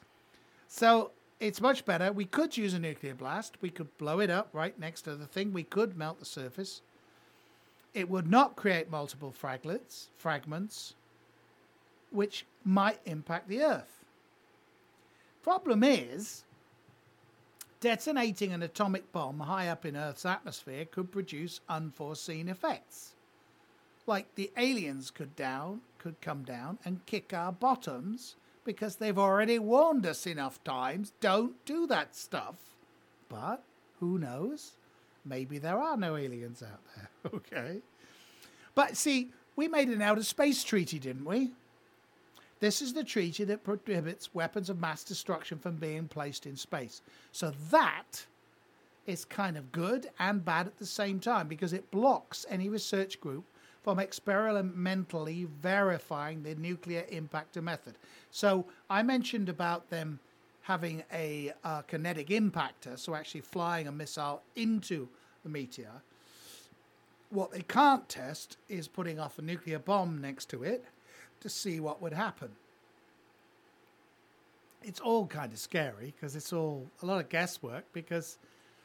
So it's much better. We could use a nuclear blast. We could blow it up right next to the thing. We could melt the surface. It would not create multiple fragments, fragments, which might impact the Earth. Problem is, detonating an atomic bomb high up in Earth's atmosphere could produce unforeseen effects. Like the aliens could down, could come down and kick our bottoms because they've already warned us enough times, don't do that stuff. But who knows? Maybe there are no aliens out there. Okay. But see, we made an outer space treaty, didn't we? This is the treaty that prohibits weapons of mass destruction from being placed in space. So that is kind of good and bad at the same time, because it blocks any research group from experimentally verifying the nuclear impactor method. So I mentioned about them having a uh, kinetic impactor, so actually flying a missile into the meteor. What they can't test is putting off a nuclear bomb next to it to see what would happen. It's all kind of scary because it's all a lot of guesswork, because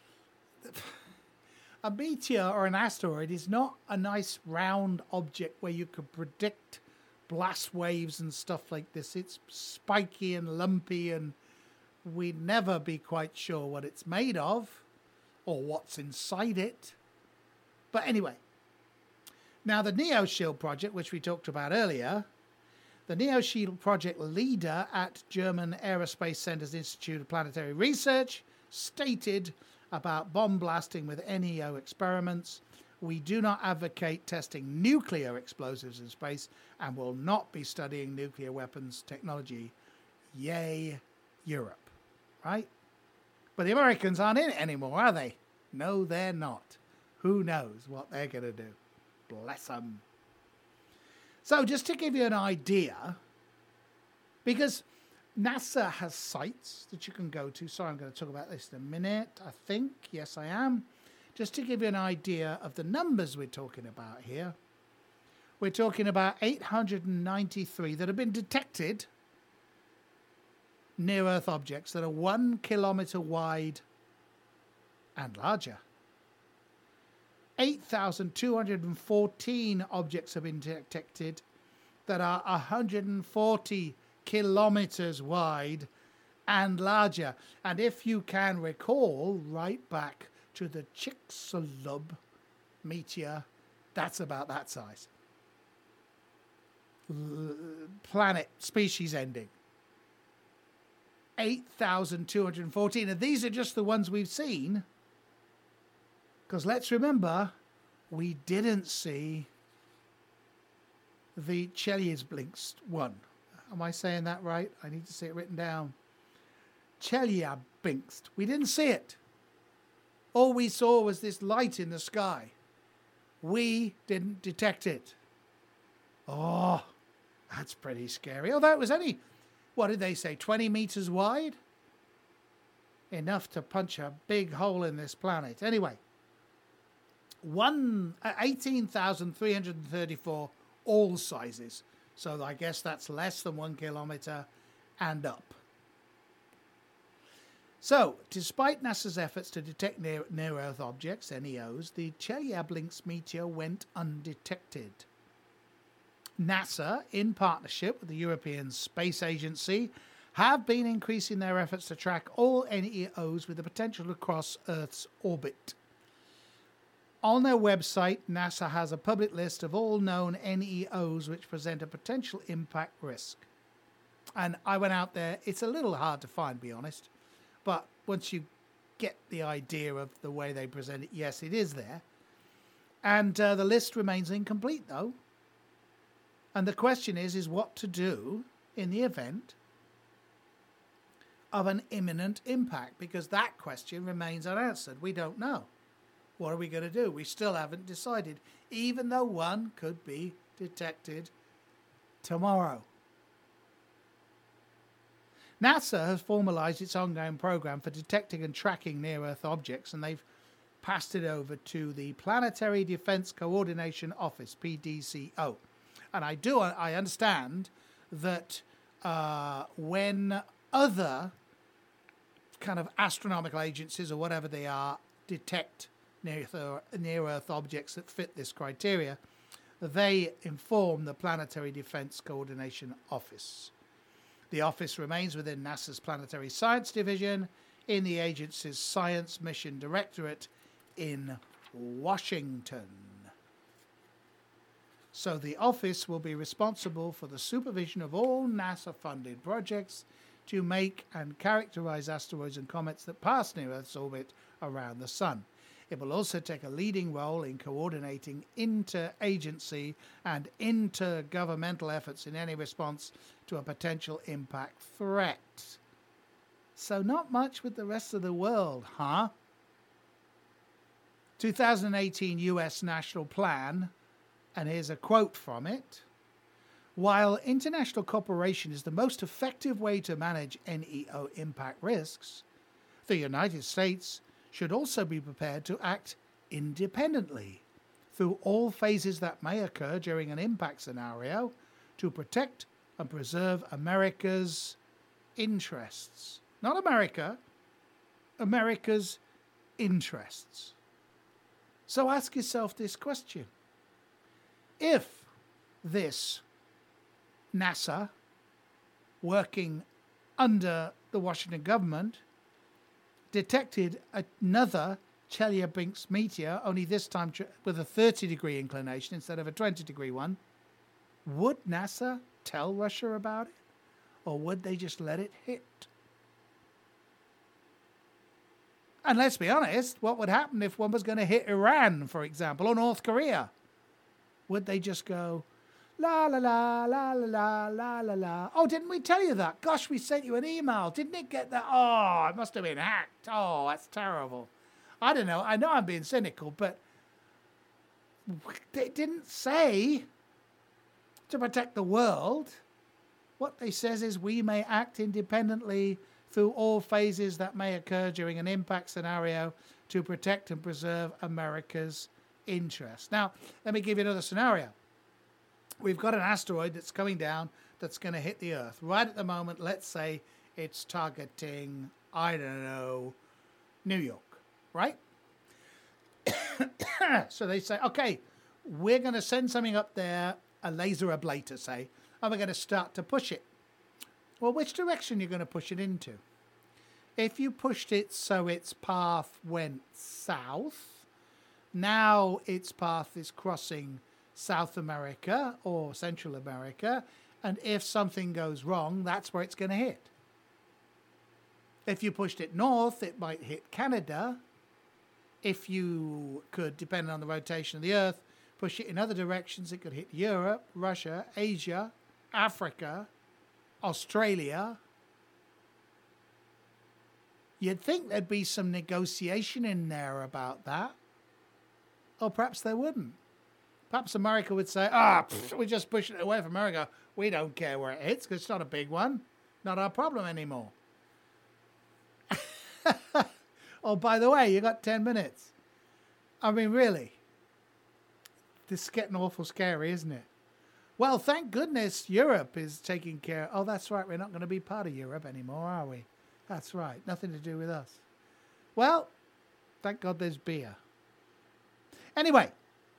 a meteor or an asteroid is not a nice round object where you could predict blast waves and stuff like this. It's spiky and lumpy, and we'd never be quite sure what it's made of or what's inside it. But anyway, now the NEOSHIELD project, which we talked about earlier, the NEOSHIELD project leader at German Aerospace Center's Institute of Planetary Research stated about bomb blasting with N E O experiments: we do not advocate testing nuclear explosives in space and will not be studying nuclear weapons technology. Yay, Europe. Right? But the Americans aren't in it anymore, are they? No, they're not. Who knows what they're going to do? Bless them. So just to give you an idea, because NASA has sites that you can go to. Sorry, I'm going to talk about this in a minute, I think. Yes, I am. Just to give you an idea of the numbers we're talking about here. We're talking about eight hundred ninety-three that have been detected near-Earth objects that are one kilometer wide and larger. eight thousand two hundred fourteen objects have been detected that are one hundred forty kilometers wide and larger. And if you can recall, right back to the Chicxulub meteor, that's about that size. L- planet, species ending. eight thousand two hundred fourteen. And these are just the ones we've seen. Because let's remember, we didn't see the Chelyabinsk one. Am I saying that right? I need to see it written down. Chelyabinsk. We didn't see it. All we saw was this light in the sky. We didn't detect it. Oh, that's pretty scary. Although it was only, what did they say, twenty meters wide? Enough to punch a big hole in this planet. Anyway, one eighteen thousand three hundred thirty-four all sizes. So I guess that's less than one kilometer and up. So, despite NASA's efforts to detect near, near-Earth objects, N E Os, the Chelyabinsk meteor went undetected. NASA, in partnership with the European Space Agency, have been increasing their efforts to track all N E Os with the potential to cross Earth's orbit. On their website, NASA has a public list of all known N E Os which present a potential impact risk. And I went out there. It's a little hard to find, to be honest. But once you get the idea of the way they present it, yes, it is there. And uh, the list remains incomplete, though. And the question is, is what to do in the event of an imminent impact? Because that question remains unanswered. We don't know. What are we going to do? We still haven't decided, even though one could be detected tomorrow. NASA has formalized its ongoing program for detecting and tracking near-Earth objects, and they've passed it over to the Planetary Defense Coordination Office, P D C O. And I do, I understand that uh, when other kind of astronomical agencies or whatever they are detect near-Earth objects that fit this criteria, they inform the Planetary Defense Coordination Office. The office remains within NASA's Planetary Science Division in the agency's Science Mission Directorate in Washington. So the office will be responsible for the supervision of all NASA-funded projects to make and characterize asteroids and comets that pass near Earth's orbit around the Sun. It will also take a leading role in coordinating inter-agency and intergovernmental efforts in any response to a potential impact threat. So not much with the rest of the world, huh? two thousand eighteen U S National Plan, and here's a quote from it. While international cooperation is the most effective way to manage N E O impact risks, the United States should also be prepared to act independently through all phases that may occur during an impact scenario to protect and preserve America's interests. Not America, America's interests. So ask yourself this question. If this NASA, working under the Washington government, detected another Chelyabinsk meteor, only this time with a thirty degree inclination instead of a twenty degree one, would NASA tell Russia about it? Or would they just let it hit? And let's be honest, what would happen if one was going to hit Iran, for example, or North Korea? Would they just go, la la la, la la la, la la la. Oh, didn't we tell you that? Gosh, we sent you an email. Didn't it get that? Oh, it must have been hacked. Oh, that's terrible. I don't know. I know I'm being cynical, but they didn't say to protect the world. What they says is we may act independently through all phases that may occur during an impact scenario to protect and preserve America's interests. Now, let me give you another scenario. We've got an asteroid that's coming down that's going to hit the Earth. Right at the moment, let's say it's targeting, I don't know, New York, right? So they say, okay, we're going to send something up there, a laser ablator, say, and we're going to start to push it. Well, which direction are you going to push it into? If you pushed it so its path went south, now its path is crossing South America or Central America, and if something goes wrong, that's where it's going to hit. If you pushed it north, it might hit Canada. If you could, depending on the rotation of the Earth, push it in other directions, it could hit Europe, Russia, Asia, Africa, Australia. You'd think there'd be some negotiation in there about that. Or perhaps there wouldn't. Perhaps America would say, ah, pff, we're just pushing it away from America. We don't care where it hits because it's not a big one. Not our problem anymore. Oh, by the way, you got ten minutes. I mean, really. This is getting awful scary, isn't it? Well, thank goodness Europe is taking care. Oh, that's right. We're not going to be part of Europe anymore, are we? That's right. Nothing to do with us. Well, thank God there's beer. Anyway,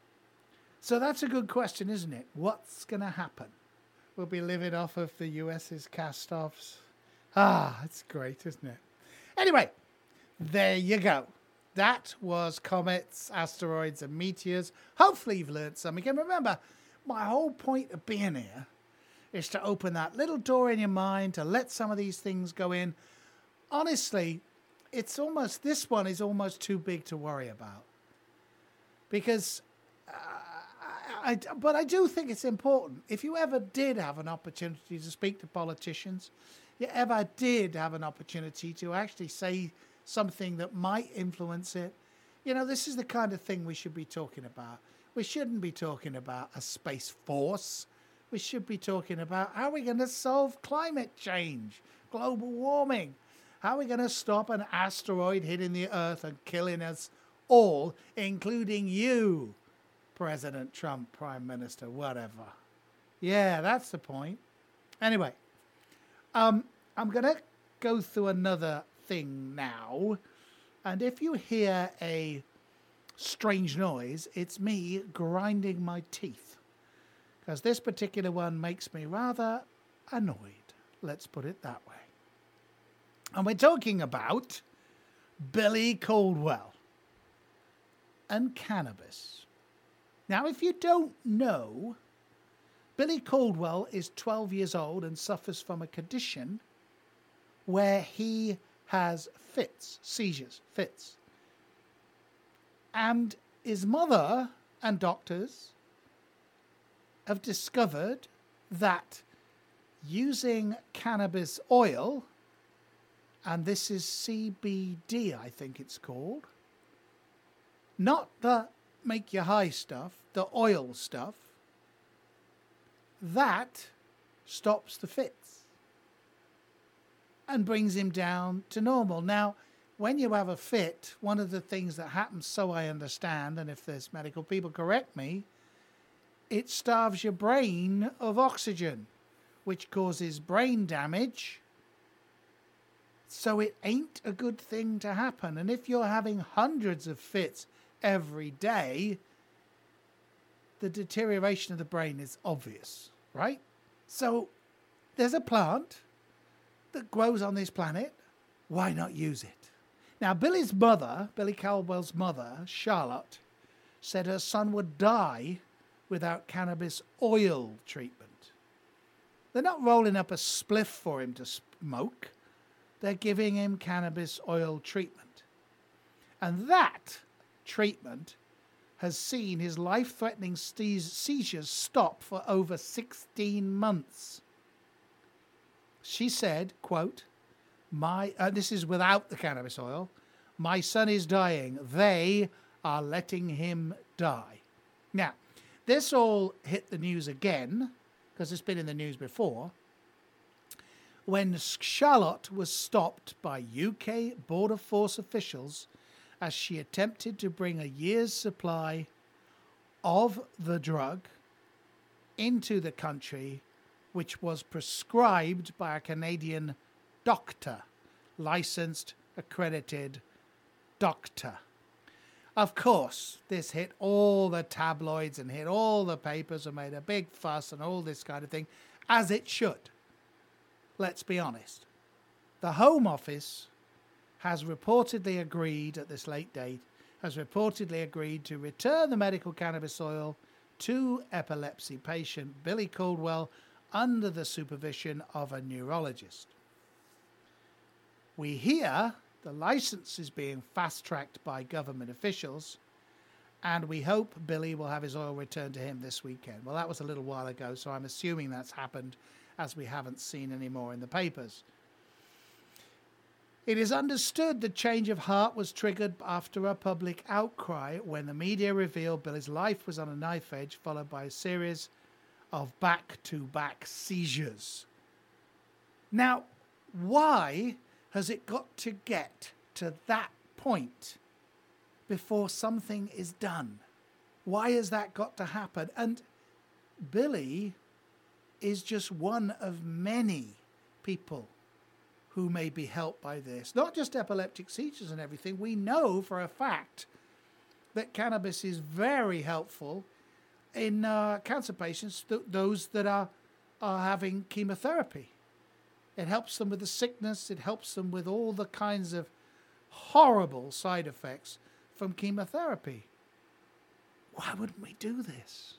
so that's a good question, isn't it? What's going to happen? We'll be living off of the US's cast-offs. Ah, it's great, isn't it? Anyway, there you go. That was comets, asteroids, and meteors. Hopefully you've learned something. And remember, my whole point of being here is to open that little door in your mind, to let some of these things go in. Honestly, it's almost, this one is almost too big to worry about. Because, uh, I, I, but I do think it's important. If you ever did have an opportunity to speak to politicians, you ever did have an opportunity to actually say something that might influence it, you know, this is the kind of thing we should be talking about. We shouldn't be talking about a space force. We should be talking about how are we going to solve climate change, global warming? How are we going to stop an asteroid hitting the Earth and killing us all, including you, President Trump, Prime Minister, whatever. Yeah, that's the point. Anyway, um, I'm going to go through another thing now. And if you hear a strange noise, it's me grinding my teeth. Because this particular one makes me rather annoyed. Let's put it that way. And we're talking about Billy Caldwell and cannabis. Now, if you don't know, Billy Caldwell is twelve years old and suffers from a condition where he has fits, seizures, fits. And his mother and doctors have discovered that using cannabis oil, and this is C B D, I think it's called, not the make you high stuff, the oil stuff, that stops the fits and brings him down to normal. Now, when you have a fit, one of the things that happens, so I understand, and if there's medical people correct me, it starves your brain of oxygen, which causes brain damage. So it ain't a good thing to happen. And if you're having hundreds of fits every day, the deterioration of the brain is obvious, right? So there's a plant that grows on this planet. Why not use it? Now, Billy's mother, Billy Caldwell's mother, Charlotte, said her son would die without cannabis oil treatment. They're not rolling up a spliff for him to smoke. They're giving him cannabis oil treatment. And that treatment has seen his life-threatening seizures stop for over sixteen months. She said, quote, "My uh, this is without the cannabis oil. My son is dying. They are letting him die." Now, this all hit the news again, because it's been in the news before, when Charlotte was stopped by U K Border Force officials as she attempted to bring a year's supply of the drug into the country, which was prescribed by a Canadian doctor, licensed, accredited doctor. Of course, this hit all the tabloids and hit all the papers and made a big fuss and all this kind of thing, as it should. Let's be honest. The Home Office has reportedly agreed at this late date, has reportedly agreed to return the medical cannabis oil to epilepsy patient Billy Caldwell under the supervision of a neurologist. We hear the license is being fast-tracked by government officials, and we hope Billy will have his oil returned to him this weekend. Well, that was a little while ago, so I'm assuming that's happened, as we haven't seen any more in the papers. It is understood the change of heart was triggered after a public outcry when the media revealed Billy's life was on a knife edge, followed by a series of back-to-back seizures. Now, why has it got to get to that point before something is done? Why has that got to happen? And Billy is just one of many people who may be helped by this. Not just epileptic seizures and everything. We know for a fact that cannabis is very helpful in uh, cancer patients, th- those that are, are having chemotherapy. It helps them with the sickness. It helps them with all the kinds of horrible side effects from chemotherapy. Why wouldn't we do this?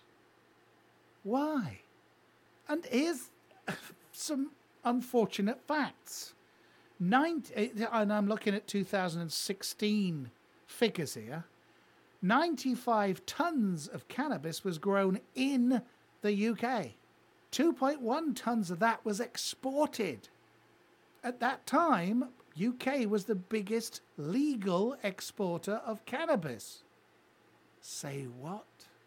Why? And here's some unfortunate facts. ninety, and I'm looking at two thousand sixteen figures here. ninety-five tons of cannabis was grown in the U K. two point one tons of that was exported. At that time, U K was the biggest legal exporter of cannabis. Say what?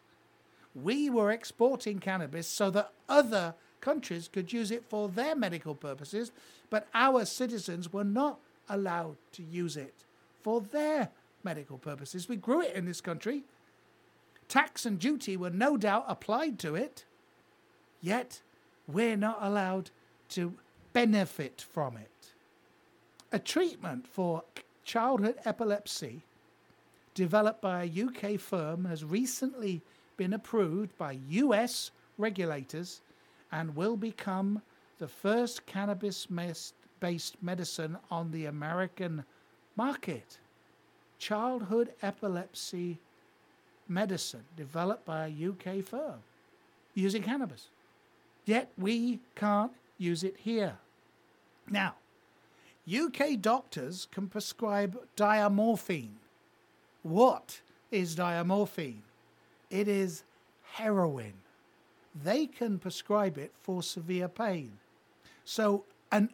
We were exporting cannabis so that other countries could use it for their medical purposes, but our citizens were not allowed to use it for their medical purposes. We grew it in this country. Tax and duty were no doubt applied to it, yet we're not allowed to benefit from it. A treatment for childhood epilepsy developed by a U K firm has recently been approved by U S regulators and will become the first cannabis-based medicine on the American market. Childhood epilepsy medicine developed by a U K firm using cannabis. Yet we can't use it here. Now, U K doctors can prescribe diamorphine. What is diamorphine? It is heroin. They can prescribe it for severe pain. So, an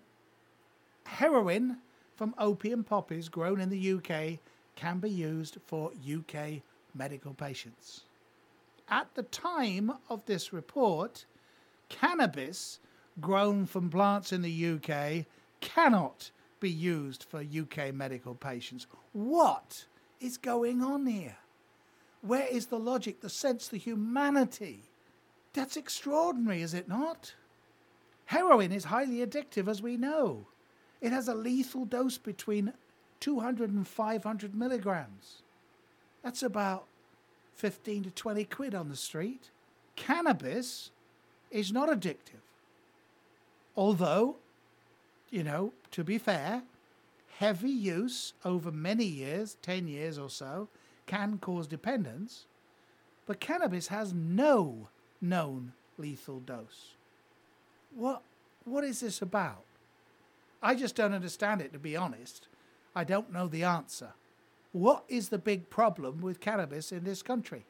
heroin from opium poppies grown in the U K can be used for U K medical patients. At the time of this report, cannabis grown from plants in the U K cannot be used for U K medical patients. What is going on here? Where is the logic, the sense, the humanity? That's extraordinary, is it not? Heroin is highly addictive, as we know. It has a lethal dose between two hundred and five hundred milligrams. That's about fifteen to twenty quid on the street. Cannabis is not addictive. Although, you know, to be fair, heavy use over many years, ten years or so, can cause dependence. But cannabis has no known lethal dose. What, what is this about? I just don't understand it, to be honest. I don't know the answer. What is the big problem with cannabis in this country?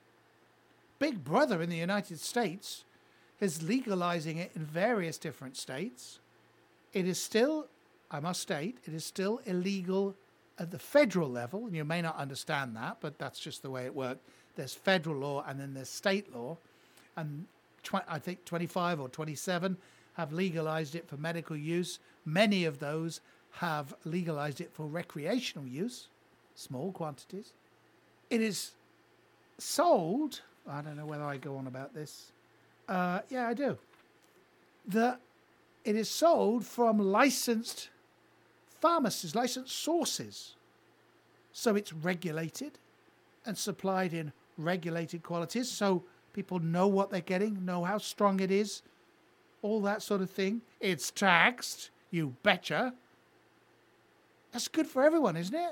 Big Brother in the United States is legalizing it in various different states. It is still, I must state, it is still illegal at the federal level. And you may not understand that, but that's just the way it works. There's federal law and then there's state law. And tw- I think twenty-five or twenty-seven have legalized it for medical use. Many of those have legalized it for recreational use, small quantities. It is sold, I don't know whether I go on about this. Uh, yeah, I do. The, it is sold from licensed pharmacies, licensed sources. So it's regulated and supplied in regulated qualities. So people know what they're getting, know how strong it is, all that sort of thing. It's taxed, you betcha. That's good for everyone, isn't it?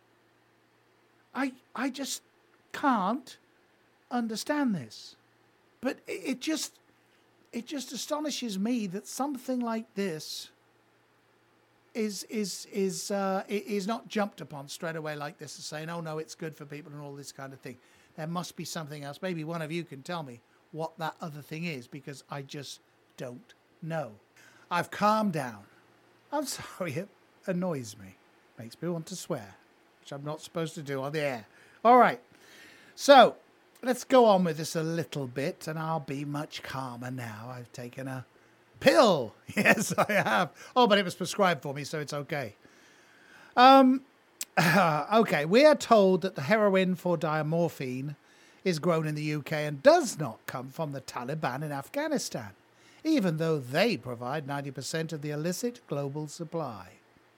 I I just can't understand this. But it, it just it just astonishes me that something like this is is is uh, is not jumped upon straight away like this, and saying, "Oh no, it's good for people," and all this kind of thing. There must be something else. Maybe one of you can tell me what that other thing is, because I just don't know. I've calmed down. I'm sorry, it annoys me. Makes me want to swear, which I'm not supposed to do on the air. All right. So let's go on with this a little bit, and I'll be much calmer now. I've taken a pill. Yes, I have. Oh, but it was prescribed for me, so it's okay. Um, okay, we are told that the heroin for diamorphine is grown in the U K and does not come from the Taliban in Afghanistan, even though they provide ninety percent of the illicit global supply.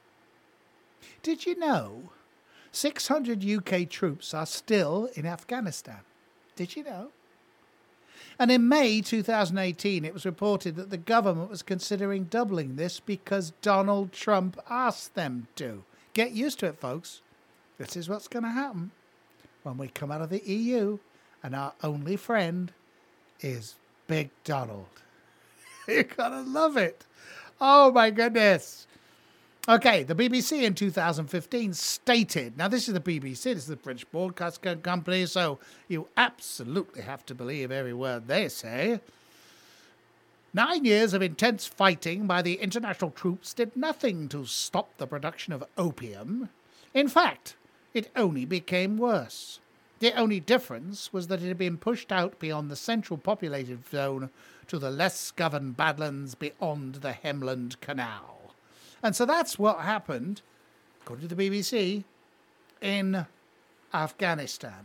Did you know six hundred U K troops are still in Afghanistan? Did you know? And in May two thousand eighteen, it was reported that the government was considering doubling this because Donald Trump asked them to. Get used to it, folks. This is what's going to happen when we come out of the E U and our only friend is Big Donald. You're going to love it. Oh, my goodness. Okay, the B B C in two thousand fifteen stated, now this is the B B C, this is the British Broadcasting Company, so you absolutely have to believe every word they say. Nine years of intense fighting by the international troops did nothing to stop the production of opium. In fact, it only became worse. The only difference was that it had been pushed out beyond the central populated zone to the less governed badlands beyond the Hemland Canal. And so that's what happened, according to the B B C, in Afghanistan.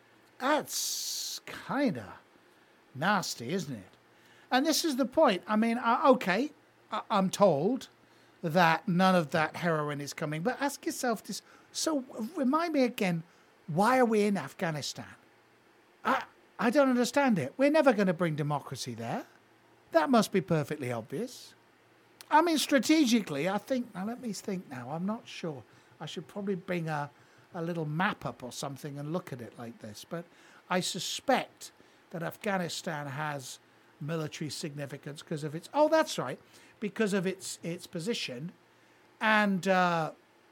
That's kind of nasty, isn't it? And this is the point. I mean, uh, okay, I- I'm told that none of that heroin is coming, but ask yourself this. So remind me again, why are we in Afghanistan? I, I don't understand it. We're never going to bring democracy there. That must be perfectly obvious. I mean, strategically, I think, now let me think now, I'm not sure. I should probably bring a, a little map up or something and look at it like this. But I suspect that Afghanistan has military significance because of its, oh, that's right, because of its its position. And uh,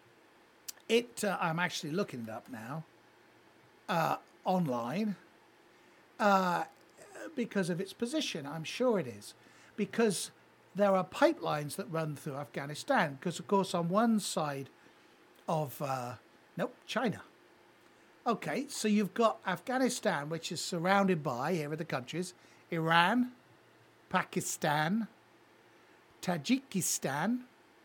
it, uh, I'm actually looking it up now, uh, online, uh, because of its position. I'm sure it is. Because there are pipelines that run through Afghanistan, because, of course, on one side of, uh, nope, China. Okay, so you've got Afghanistan, which is surrounded by, here are the countries, Iran, Pakistan, Tajikistan,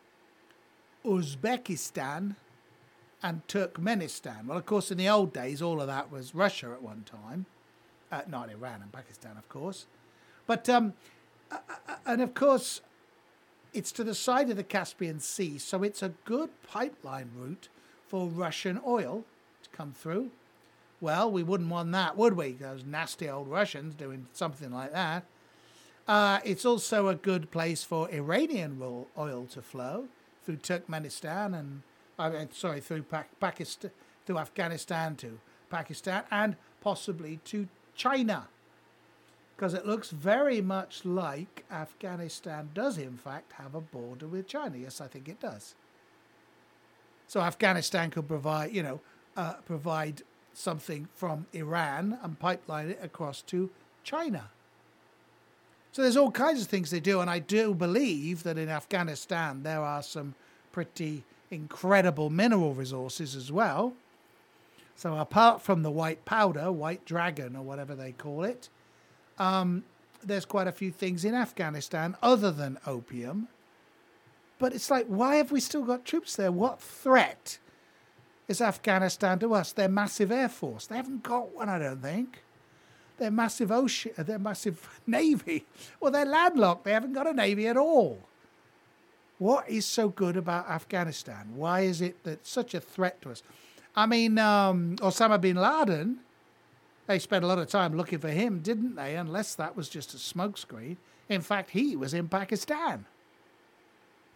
Uzbekistan, and Turkmenistan. Well, of course, in the old days, all of that was Russia at one time. Uh, not Iran and Pakistan, of course. But, um, uh, and of course, it's to the side of the Caspian Sea, so it's a good pipeline route for Russian oil to come through. Well, we wouldn't want that, would we? Those nasty old Russians doing something like that. Uh, it's also a good place for Iranian oil to flow through Turkmenistan and, I mean, sorry, through Pak- Pakistan, through Afghanistan to Pakistan, and possibly to China, because it looks very much like Afghanistan does, in fact, have a border with China. Yes, I think it does. So Afghanistan could provide, you know, uh, provide something from Iran and pipeline it across to China. So there's all kinds of things they do, and I do believe that in Afghanistan there are some pretty incredible mineral resources as well. So apart from the white powder, white dragon or whatever they call it, um, there's quite a few things in Afghanistan other than opium. But it's like, why have we still got troops there? What threat is Afghanistan to us? Their massive air force. They haven't got one, I don't think. Their massive ocean, their massive navy. Well, they're landlocked. They haven't got a navy at all. What is so good about Afghanistan? Why is it that such a threat to us? I mean, um, Osama bin Laden, they spent a lot of time looking for him, didn't they? Unless that was just a smokescreen. In fact, he was in Pakistan.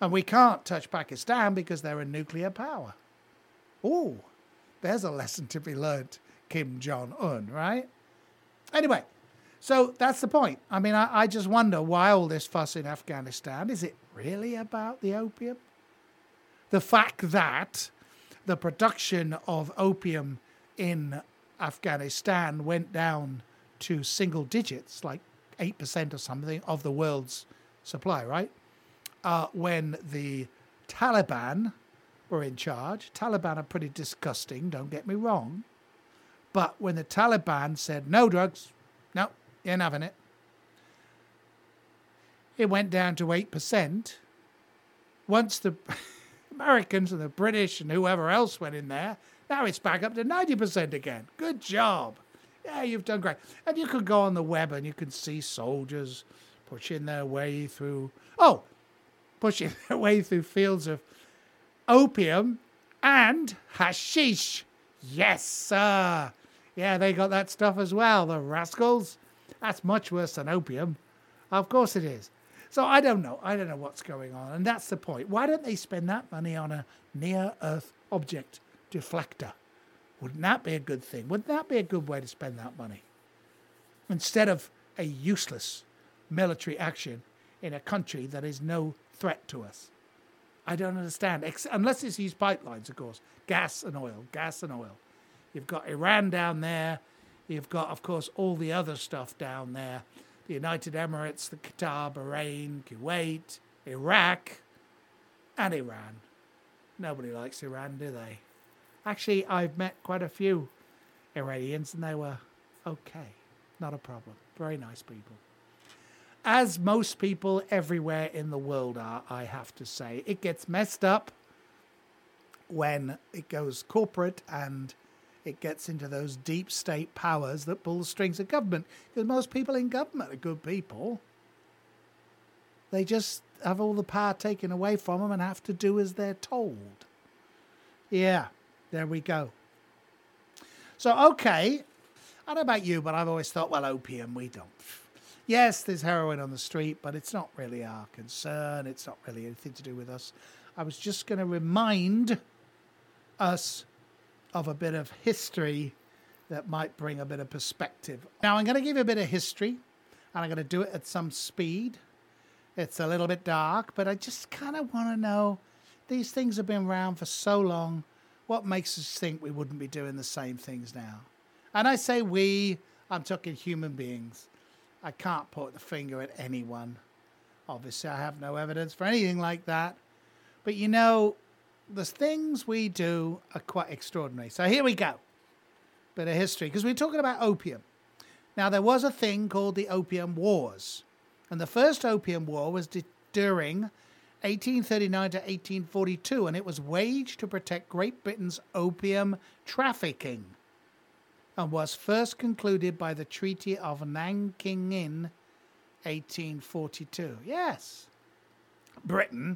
And we can't touch Pakistan because they're a nuclear power. Oh, there's a lesson to be learned, Kim Jong-un, right? Anyway, so that's the point. I mean, I, I just wonder why all this fuss in Afghanistan. Is it really about the opium? The fact that the production of opium in Afghanistan went down to single digits, like eight percent or something of the world's supply, right? Uh, when the Taliban were in charge. Taliban are pretty disgusting, don't get me wrong. But when the Taliban said, no drugs, no, you ain't having it, it went down to eight percent. Once the Americans and the British and whoever else went in there, now it's back up to ninety percent again. Good job. Yeah, you've done great. And you could go on the web and you can see soldiers pushing their way through, oh, pushing their way through fields of opium and hashish. Yes, sir. Yeah, they got that stuff as well, the rascals. That's much worse than opium. Of course it is. So I don't know. I don't know what's going on. And that's the point. Why don't they spend that money on a near-Earth object deflector? Wouldn't that be a good thing? Wouldn't that be a good way to spend that money? Instead of a useless military action in a country that is no threat to us. I don't understand. Ex- unless it's these pipelines, of course. Gas and oil. Gas and oil. You've got Iran down there. You've got, of course, all the other stuff down there. The United Emirates, the Qatar, Bahrain, Kuwait, Iraq, and Iran. Nobody likes Iran, do they? Actually, I've met quite a few Iranians, and they were okay. Not a problem. Very nice people. As most people everywhere in the world are, I have to say. It gets messed up when it goes corporate and it gets into those deep state powers that pull the strings of government. Because most people in government are good people. They just have all the power taken away from them and have to do as they're told. Yeah, there we go. So, okay, I don't know about you, but I've always thought, well, opium, we don't. Yes, there's heroin on the street, but it's not really our concern. It's not really anything to do with us. I was just going to remind us of a bit of history that might bring a bit of perspective. Now, I'm going to give you a bit of history, and I'm going to do it at some speed. It's a little bit dark, but I just kind of want to know, these things have been around for so long, what makes us think we wouldn't be doing the same things now? And I say we, I'm talking human beings. I can't point the finger at anyone. Obviously, I have no evidence for anything like that. But you know, the things we do are quite extraordinary. So here we go. Bit of history, because we're talking about opium. Now, there was a thing called the Opium Wars. And the first Opium War was d- during eighteen thirty-nine to eighteen forty-two, and it was waged to protect Great Britain's opium trafficking, and was first concluded by the Treaty of Nanking in eighteen forty-two. Yes. Britain.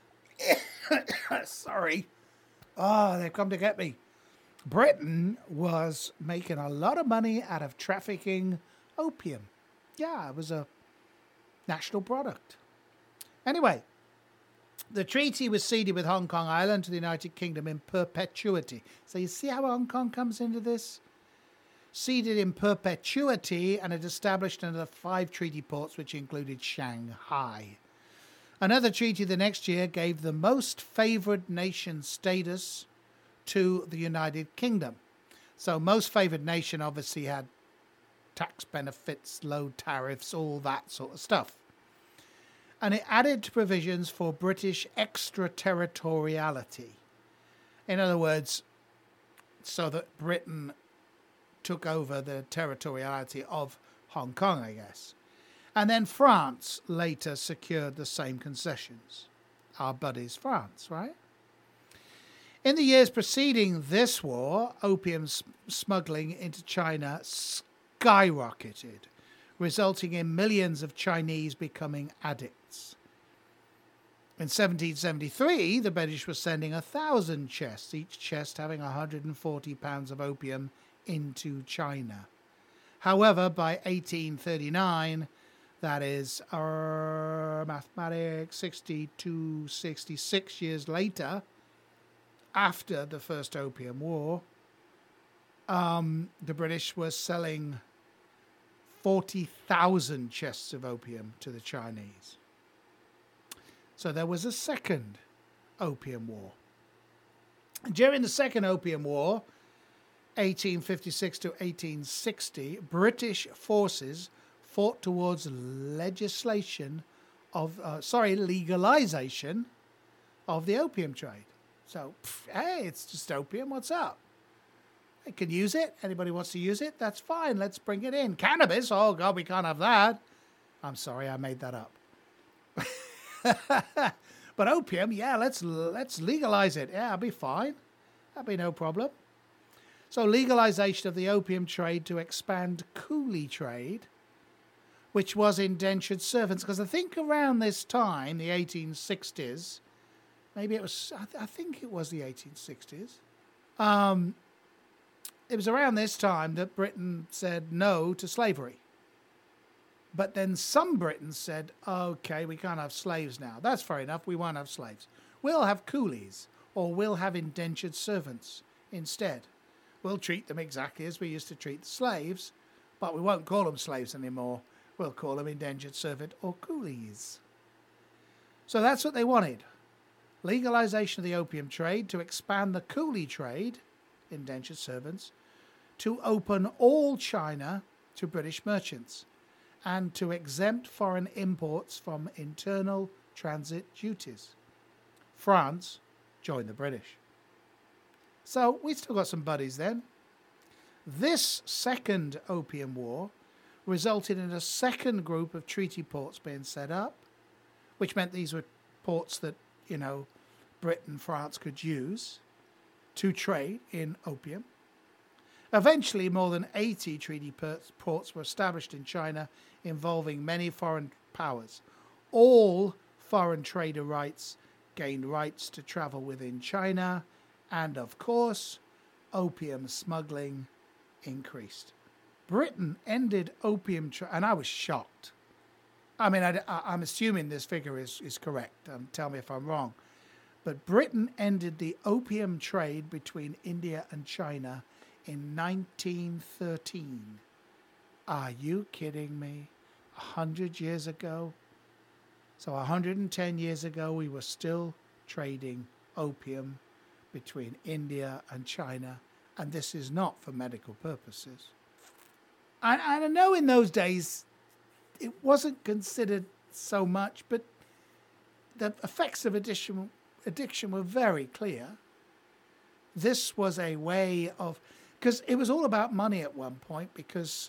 Sorry. Oh, they've come to get me. Britain was making a lot of money out of trafficking opium. Yeah, it was a national product. Anyway, the treaty was ceded with Hong Kong Island to the United Kingdom in perpetuity. So you see how Hong Kong comes into this? Ceded in perpetuity, and it established another five treaty ports, which included Shanghai. Another treaty the next year gave the most favoured nation status to the United Kingdom. So most favoured nation obviously had tax benefits, low tariffs, all that sort of stuff. And it added provisions for British extraterritoriality. In other words, so that Britain took over the territoriality of Hong Kong, I guess. And then France later secured the same concessions. Our buddies France, right? In the years preceding this war, opium smuggling into China skyrocketed, resulting in millions of Chinese becoming addicts. In seventeen seventy-three, the British were sending a thousand chests, each chest having one hundred forty pounds of opium into China. However, by eighteen thirty-nine, That is, uh, mathematics, sixty-two, sixty-six years later, after the first Opium War, um, the British were selling forty thousand chests of opium to the Chinese. So there was a second Opium War. During the Second Opium War, eighteen fifty-six to eighteen sixty, British forces fought towards legislation of, uh, sorry, legalization of the opium trade. So, pff, hey, it's just opium, what's up? They can use it. Anybody wants to use it? That's fine, let's bring it in. Cannabis, oh God, we can't have that. I'm sorry, I made that up. But opium, yeah, let's let's legalize it. Yeah, it'll be fine. That'll be no problem. So legalization of the opium trade to expand coolie trade, which was indentured servants. Because I think around this time, the eighteen sixties, maybe it was, I, th- I think it was the eighteen sixties, um, it was around this time that Britain said no to slavery. But then some Britons said, okay, we can't have slaves now. That's fair enough, we won't have slaves. We'll have coolies, or we'll have indentured servants instead. We'll treat them exactly as we used to treat the slaves, but we won't call them slaves anymore. We'll call them indentured servant or coolies. So that's what they wanted. Legalization of the opium trade to expand the coolie trade, indentured servants, to open all China to British merchants, and to exempt foreign imports from internal transit duties. France joined the British. So we still got some buddies then. This second Opium War resulted in a second group of treaty ports being set up, which meant these were ports that, you know, Britain and France could use to trade in opium. Eventually, more than eighty treaty ports were established in China, involving many foreign powers. All foreign trader rights gained rights to travel within China, and of course, opium smuggling increased. Britain ended opium trade, and I was shocked. I mean, I, I'm assuming this figure is, is correct. Um, tell me if I'm wrong. But Britain ended the opium trade between India and China in nineteen thirteen. Are you kidding me? A hundred years ago? So a hundred and ten years ago, we were still trading opium between India and China, and this is not for medical purposes. And, and I know in those days, it wasn't considered so much, but the effects of addiction, addiction were very clear. This was a way of, because it was all about money at one point, because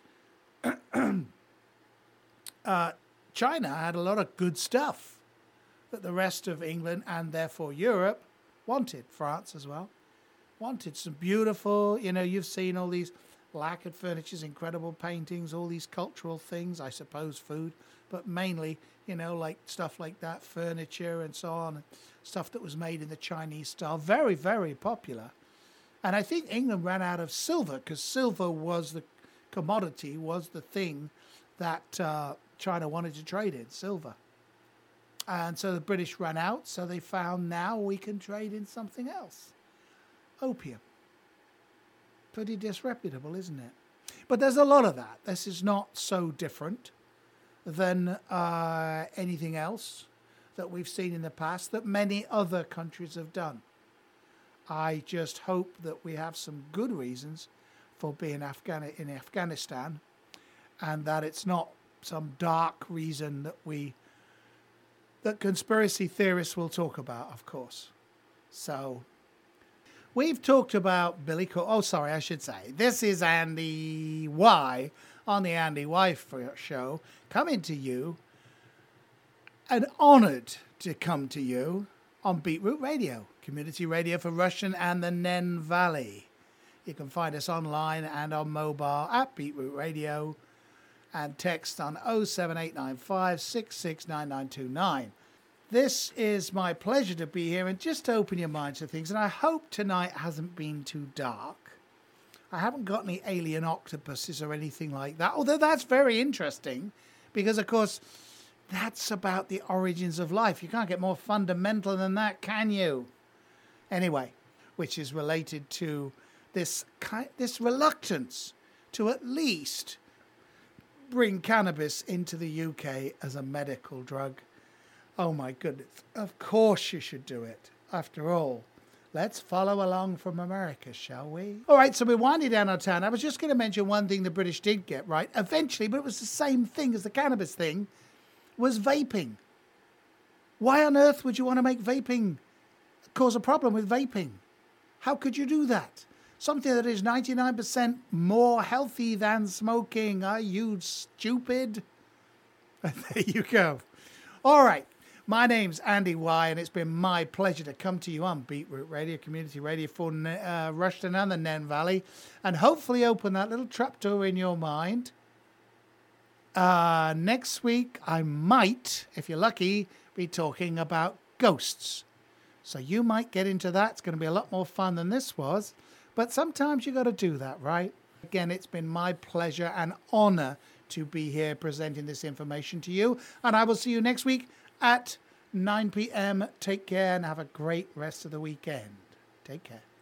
uh, China had a lot of good stuff that the rest of England and therefore Europe wanted, France as well, wanted some beautiful, you know, you've seen all these lacquered furnitures, incredible paintings, all these cultural things, I suppose food, but mainly, you know, like stuff like that, furniture and so on, stuff that was made in the Chinese style, very, very popular. And I think England ran out of silver, because silver was the commodity, was the thing that uh, China wanted to trade in, silver. And so the British ran out, so they found now we can trade in something else. Opium. Pretty disreputable, isn't it? But there's a lot of that. This is not so different than uh, anything else that we've seen in the past that many other countries have done. I just hope that we have some good reasons for being Afghan- in Afghanistan, and that it's not some dark reason that we that conspiracy theorists will talk about, of course. So we've talked about Billy Cor- Oh, sorry, I should say. This is Andy Y on the Andy Y Show, coming to you, and honoured to come to you on Beetroot Radio, community radio for Rushden and the Nen Valley. You can find us online and on mobile at Beetroot Radio, and text on oh seven eight nine five, six six nine nine two nine. This is my pleasure to be here and just to open your mind to things, and I hope tonight hasn't been too dark. I haven't got any alien octopuses or anything like that, although that's very interesting, Because, of course, that's about the origins of life. You can't get more fundamental than that, can you? Anyway, which is related to this ki- this reluctance to at least bring cannabis into the U K as a medical drug. Oh my goodness, of course you should do it. After all, let's follow along from America, shall we? All right, so we're winding down our town. I was just going to mention one thing the British did get right eventually, but it was the same thing as the cannabis thing, was vaping. Why on earth would you want to make vaping cause a problem with vaping? How could you do that? Something that is ninety-nine percent more healthy than smoking. Are you stupid? There you go. All right. My name's Andy Y, and it's been my pleasure to come to you on Beetroot Radio, community radio for uh, Rushton and the Nen Valley, and hopefully open that little trapdoor in your mind. Uh, next week, I might, if you're lucky, be talking about ghosts. So you might get into that. It's going to be a lot more fun than this was. But sometimes you got to do that, right? Again, it's been my pleasure and honor to be here presenting this information to you. And I will see you next week at nine p.m. Take care and have a great rest of the weekend. Take care.